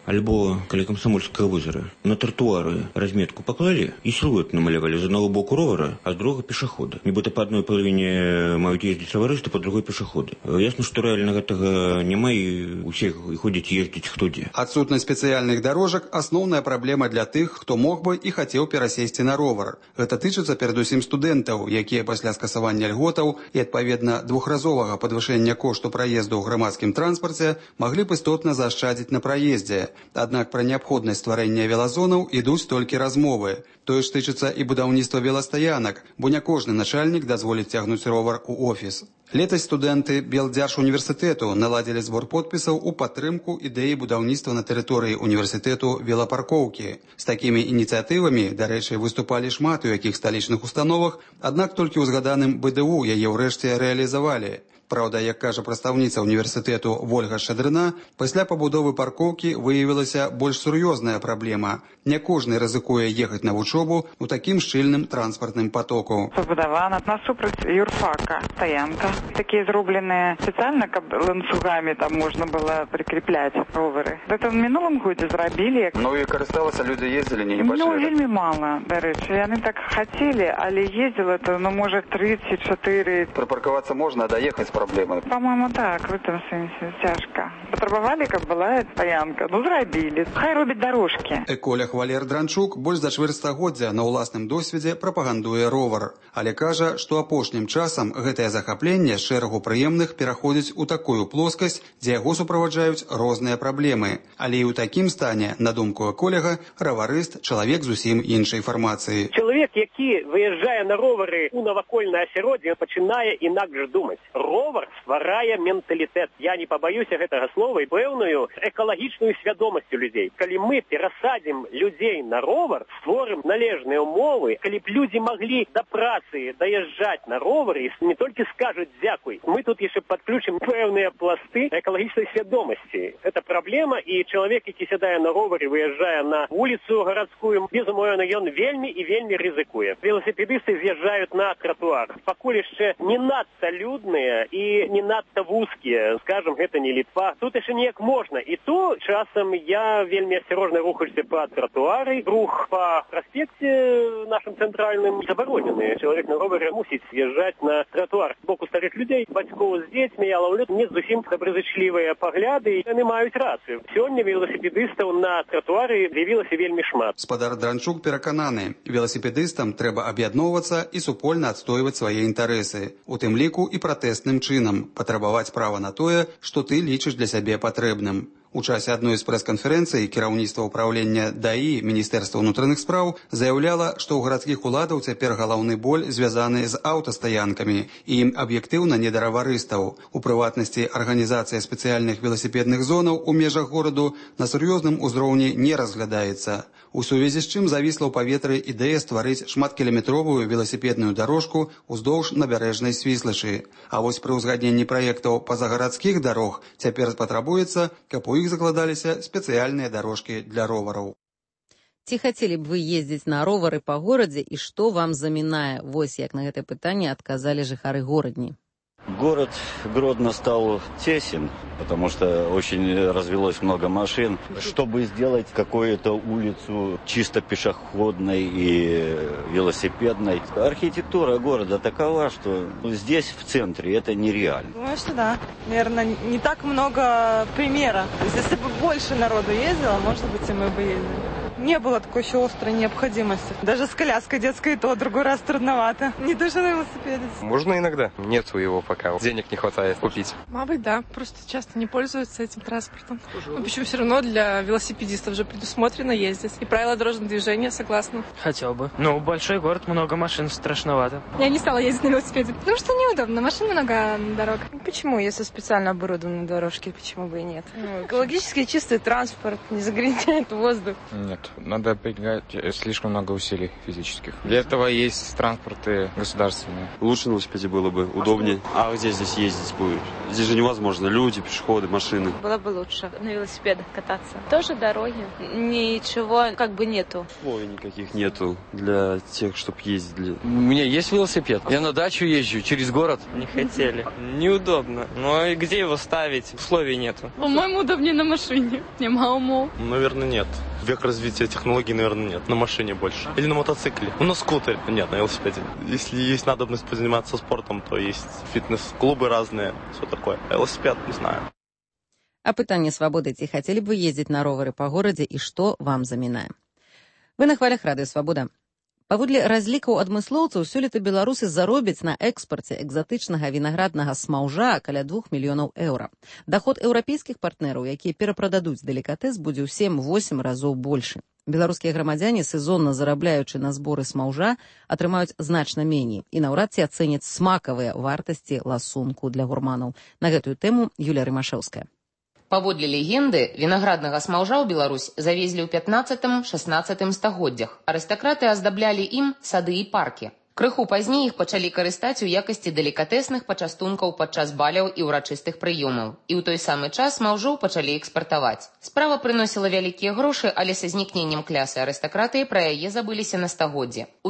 Альбо, каля Камсамольскага возера, на тротуары разметку поклали і сілуэт намалявалі з одного боку ровара, а з другого пешахода. Нібыта па адной палавіне маюць ездзіць раварысты, па другой пешаходы. Ясна, што рэальна гэтага няма і усе ходзяць ездзіць хто дзе. Адсутнасць спецыяльных дарожак – асноўная праблема для тых, хто мог бы і хацеў перасесці на ровар. Гэта тычыцца перадусім студэнтаў, якія пасля скасавання льготаў і, адпаведна, двухразовага падвышэння кошту праезду ў грамадскім транспарце маглі б істотна заашчадзіць на праездзе. Аднак пра неабходнасць стварэння велазонаў ідуць толькі размовы. Тое ж тычыцца і будаўніцтва веластаянак, бо не кожны начальнік дазволіць цягнуць ровар у офіс. Летась студэнты Белдзяржуніверсітэту наладзілі збор подпісаў у падтрымку ідэі будаўніцтва на тэрыторыі універсітэту велапаркоўкі. З такімі ініцыятывамі, дарэчы, выступалі шмат у якіх сталічных установах, аднак толькі ў згаданым БДУ яе ўрэшце рэалізавалі. Праўда, як кажа прадстаўніца універсітэту Вольга Шадрына, пасля пабудовы паркоўкі выявілася больш сур'ёзная праблема. Не кожны рызыкуе ехаць на вучобу ў такім шчыльным транспартным потоку. Пабудавана насупраць юрфака стаянка. Такія зробленыя спецыяльна, каб ланцугамі там можна было прикрепляць ровары. Гэта в мінулым годзе зрабілі. Ну і карысталася, людзі ездзілі, не бачылі? Ну, вельмі мала, дарэчы. Яны так хацелі, але ездзіла то, ну, можа, 34. Припаркавацца можна, а даехаць проблемы? По-моему, так, в этом сенсе цяжка. Патрабавалі, каб была стаянка. Ну, зрабілі. Хай робяць дарожкі. Эколог Валер Дранчук больш за чвэрць стагоддзя на ўласным досведзе прапагандуе ровар, але кажа, што апошнім часам гэтае захапленне з шэрагу прыемных пераходзіць у такую плоскасць, дзе яго суправаджаюць розныя праблемы. Але і ў такім стане, на думку эколага, раварыст чалавек зусім іншай фармацыі. Чалавек, які выязджае на ровары у навакольнае асяроддзе, пачынае інакш думаць. Ровар стварае менталітэт. Я не пабаюся гэтага слова і пэўную экалагічную свядомасць у людзей. Калі мы перасадзім людзей на ровар, створым належныя ўмовы, калі б людзі маглі да працы даязджаць на ровары, не толькі скажуць дзякуй, мы тут яшчэ падключым пэўныя пласты экалагічнай свядомасці. Гэта праблема, і чалавек, які сядае на ровары, выязджае на вуліцу гарадскую, безумоўна, ён вельмі і вельмі рызыкуе. Велосипедысты з'язджаюць на тротуар. Пакуль яшчэ не надта людныя і не надта вузкія, скажем, гэта не Літва. Тут яшчэ неяк можна. І то часам я вельмі асцярожна рухаюся па тротуары. Рух па праспекце нашым цэнтральным забаронены. Чалавек на ровары мусіць з'язджаць на тротуар. З боку старых людзей, бацькоў з дзецьмі, я лаўлю не зусім добразычлівыя пагляды, і яны маюць рацыю. Сёння велосипедыстаў на тротуары з'явілася вельмі шмат. Спадар Дранчук перакананы, велосипедыстам трэба аб'ядноўвацца і супольна адстойваць свае інтарэсы, у тым ліку і пратэсным чынам, патрабаваць права на тое, што ты лічыш для сябе патрэбным. У часе адной з прэс-канферэнцый кіраўніцтва ўпраўлення ДАІ Міністэрства ўнутраных спраў заяўляла, што ў гарадскіх уладаў цяпер галаўны боль звязаны з аўтастаянкамі і ім аб'ектыўна не да раварыстаў. У прыватнасці, арганізацыя спецыяльных веласіпедных зонаў у межах гораду на сур'ёзным узроўні не разглядаецца. У сувязі з чым завісла ў паветры ідэя стварыць шматкіламетровую веласіпедную дарожку ўздоўж набярэжнай Свіслачы. А вось пры ўзгадненні праектаў пазагарадскіх дарог цяпер патрабуецца, каб у іх закладаліся спецыяльныя дарожкі для ровараў. Ці хацелі б вы ездзіць на ровары па горадзе і што вам замінае? Вось як на гэтае пытанне адказалі жыхары горадні. Город Гродно стал тесен, потому что очень развелось много машин. Чтобы сделать какую-то улицу чисто пешеходной и велосипедной, архитектура города такова, что здесь, в центре, это нереально. Думаю, что да. Наверное, не так много примера. Если бы больше народу ездило, может быть, и мы бы ездили. Не было такой еще острой необходимости. Даже с коляской детской и то другой раз трудновато. Не то, что на велосипеде. Можно иногда. Нету его пока. Денег не хватает купить. Мабуть, да. Просто часто не пользуются этим транспортом. Но почему все равно для велосипедистов же предусмотрено ездить. И правила дорожного движения, согласна. Хотел бы. Ну, большой город, много машин, страшновато. Я не стала ездить на велосипеде. Потому что неудобно. Машин много на дорогах. Почему? Если специально оборудованы дорожки, почему бы и нет? Ну, экологически чистый транспорт, не загрязняет воздух. Нет. Надо прилагать слишком много усилий физических. Для этого есть транспорты государственные. Лучше на велосипеде было бы, удобнее. А где здесь ездить будет? Здесь же невозможно. Люди, пешеходы, машины. Было бы лучше на велосипедах кататься. Тоже дороги. Ничего как бы нету. Условий никаких нету для тех, чтобы ездили. У меня есть велосипед. Я на дачу езжу через город. Не хотели. Неудобно. Но и где его ставить? Условий нету. По-моему, удобнее на машине. Нема умов. Наверное, нет. Век развития технологий, наверное, нет. На машине больше. Или на мотоцикле. На скутере. Нет, на велосипеде. Если есть надобность позаниматься спортом, то есть фитнес-клубы разные. Все такое. Велосипед, не знаю. А пытанне свабоды, ці хацелі б вы ездзіць на ровары па горадзе і што вам замінае? Вы на хвалях радыё Свабода. Паводле разлікаў адмыслоўцаў, сёлета беларусы заробяць на экспарце экзатычнага вінаграднага смаўжа каля 2 мільёнаў еўра. Даход еўрапейскіх партнераў, якія перапрададуць делікатэс, будзе ў 7-8 разоў большы. Беларускія грамадзяне, сезонна зарабляючы на зборы смаўжа, атрымаюць значна меней і наўрад ці ацэняць смакавыя вартасці ласунку для гурманаў. На гэтую тэму Юлія Рымашэўская. Паводле легенды, вінаграднага смаўжа ў Беларусь завезлі ў 15-16 стагоддзях. Арыстакраты аздаблялі ім сады і паркі. Крыху пазней іх пачалі карыстаць у якасці делікатэсных пачастункаў падчас баляў і ўрачыстых прыёмаў. І ў той самы час смаўжоў пачалі экспартаваць. Справа прыносіла вялікія грошы, але са знікненнем клясы арыстакраты пра яе забыліся на стагоддзе. У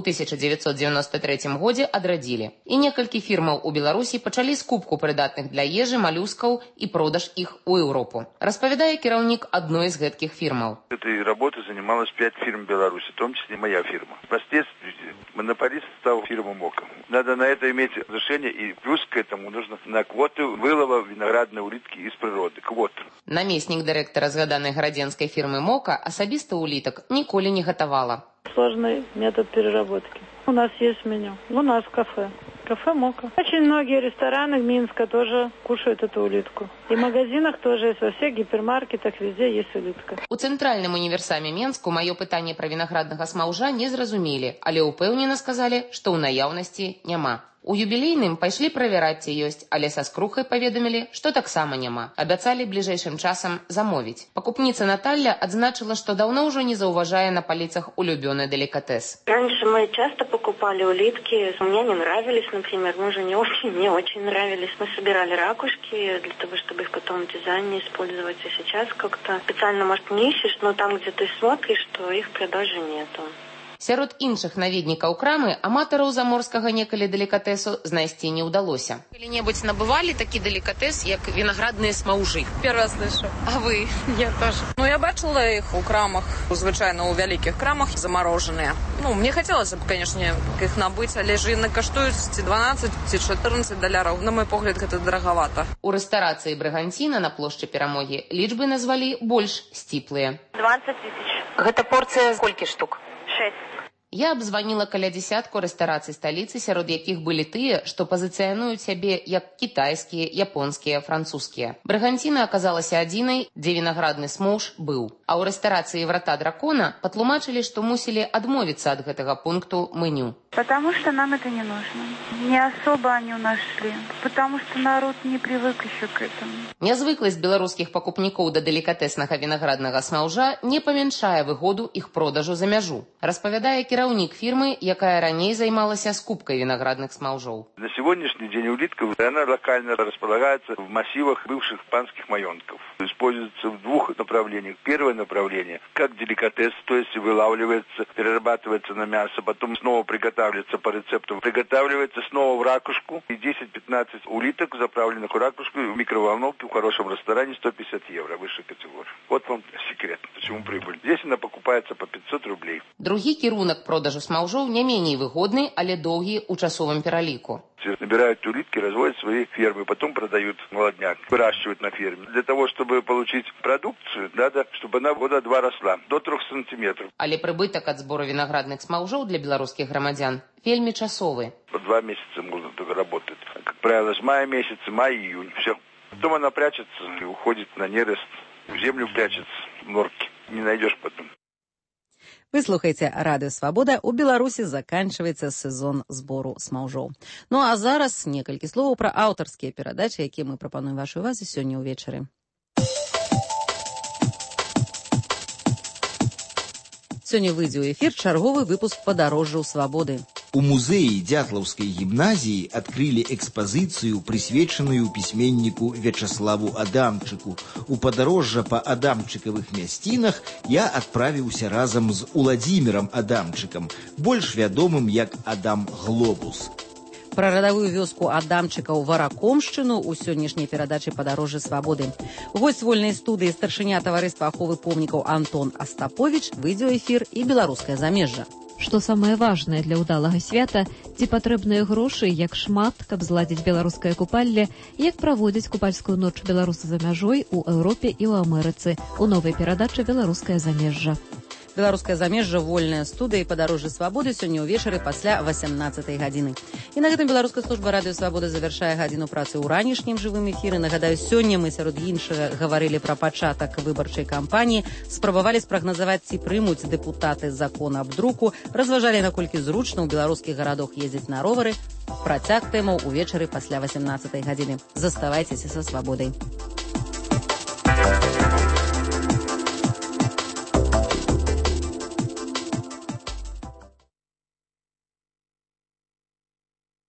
1993 годзе адрадзілі. І некалькі фірмаў у Беларусі пачалі скупку прыдатных для ежы малюскаў і продаж іх у Еўропу. Распавядае кіраўнік адной з гэткіх фірмаў. Этой работой занималось 5 фирм Беларуси, в том числе моя фирма. Впоследствии монополист стал фирма МОКа. Надо на это иметь разрешение, и плюс к этому нужно на квоту вылова виноградной улитки из природы. Квоту. Намеснік дырэктара згаданай гарадзенскай фірмы МОКа асабіста улітак ніколі не гатавала. Сложный метод переработки. У нас есть меню. У нас кафе. Кафе МОКа. Очень многие рестораны Минска тоже кушают эту улитку. И в магазинах тоже есть, во всех гипермаркетах, везде есть улитка. У цэнтральным універсаме Менску маё пытанне пра вінаграднага смаўжа не зразумелі, але ўпэўнена сказалі, што ў наяўнасці няма. У юбілейным пайшлі правяраць, ці ёсць, але са скрухай паведамілі, што таксама няма. Абяцалі бліжэйшым часам замовіць. Пакупніца Наталья адзначыла, што даўно ўжо не заўважае на паліцах улюбёны деликатес. Раньше мы часто покупали улитки. Мне не нравились, например, мужу не очень нравились. Мы собирали ракушки для того, чтобы их потом в дизайне использовать. И сейчас как-то специально, может, не ищешь, но там, где ты смотришь, что их в продаже нету. Сярод іншых наведнікаў крамы аматараў заморскага некалі делікатэсу знайсці не ўдалося. Калі-небудзь набывалі такі делікатэс, як вінаградныя смаўжы? Первый раз слышу. А вы? Я тоже. Ну, я бачила их у крамах, звычайно, у вялікіх крамах замороженыя. Ну, мне хотелось бы, конечно, их набыць, але ж яны каштуюць ці 12, ці 14 $. На мой погляд, гэта дарагавата. У рэстарацыі Брыганціна на плошчы Перамогі лічбы назвалі больш сціплыя. 20 000. Гэта порцыя колькі штук? 6. Я абзваніла каля дзясятку рэстарацый сталіцы, сярод якіх былі тыя, што пазіцыянуюць сябе як кітайскія, японскія, французскія. Брыганціна аказалася адзінай, дзе вінаградны смоўж быў. А ў рэстарацыі «Врата дракона» патлумачылі, што мусілі адмовіцца ад гэтага пункту меню. Потому что нам это не нужно. Не особо они у нас шли. Потому что народ не привык еще к этому. Нязвыкласць беларускіх пакупнікоў да делікатэснага вінаграднага смаўжа не памяншае выгоду іх продажу за мяжу. Распавядае кіраўнік фірмы, якая раней займалася скупкой виноградных смаўжоў. На сегодняшний день улитка, она локально располагается в массивах бывших панских маёнтков. Используется в 2 направлениях. Первое направление как деликатес, то есть вылавливается, перерабатывается на мясо, потом снова приготавливается по рецепту, приготавливается снова в ракушку. И 10-15 улиток, заправленных в ракушку, в микроволновке в хорошем ресторане 150 евро, высшая категория. Вот вам секрет, почему прибыль. Здесь она покупается по 500 рублей. Другі кірунак продажу смаўжоў не меней выгодны, але доўгі ў часовым пераліку. Набирают улитки, разводят свои фермы, потом продают молодняк, выращивают на ферме. Для того, чтобы получить продукцию, надо, чтобы она года 2 росла, до 3 сантиметров. Але прыбытак ад збору вінаградных смаўжоў для беларускіх грамадзян вельмі часовы. По 2 месяца можно только работать. Как правило, с мая месяца, май-июнь, все. Потом она прячется и уходит на нерест, в землю прячется, в норки. Не найдешь потом. Вы слухаеце радыё Свабода. У Беларусі заканчваецца сезон збору смаўжоў. Ну а зараз некалькі словаў пра аўтарскія перадачы, якія мы прапануем вашай увазе сёння ўвечары. Сёння выйдзе ў эфір чарговы выпуск «Падарожжаў свабоды». У музеі Дятлаўскай гімназіі адкрылі экспазіцыю, прысвечаную пісьменніку Вячаславу Адамчыку. У падарожжа па адамчыкавых мясцінах я адправіўся разам з Уладзімірам Адамчыкам, больш вядомым як Адам Глобус. Пра радавую вёску Адамчыкаў Варакомшчыну ў сённяшняй перадачы «Падарожжы свабоды». Госць вольнай студыі старшыня таварыства аховы помнікаў Антон Астаповіч, выйдзе ў эфір і беларускае замежжа. Што самае важнае для ўдалага свята, ці патрэбныя грошы, як шмат, каб зладзіць беларускае купалле, як праводзіць купальскую ноч беларусы за мяжой у Еўропе і ў Амерыцы у новай перадачы «Беларускае замежжа». Беларускае замежжа, вольная студыя і «Падарожжы свабоды» сёння ўвечары пасля 18-й гадзіны. І на гэтым беларуская служба радыё «Свабода» завяршае гадзіну працы ў ранішнім жывым эфіры. Нагадаю, сёння мы сярод іншага гаварылі пра пачатак выбарчай кампаніі, спрабавалі спрагназаваць, ці прымуць дэпутаты закон аб друку, разважалі, наколькі зручна ў беларускіх гарадах ездзіць на ровары. Працяг тэмаў увечары пасля 18-й гадзіны. Заставайцеся са свабодай.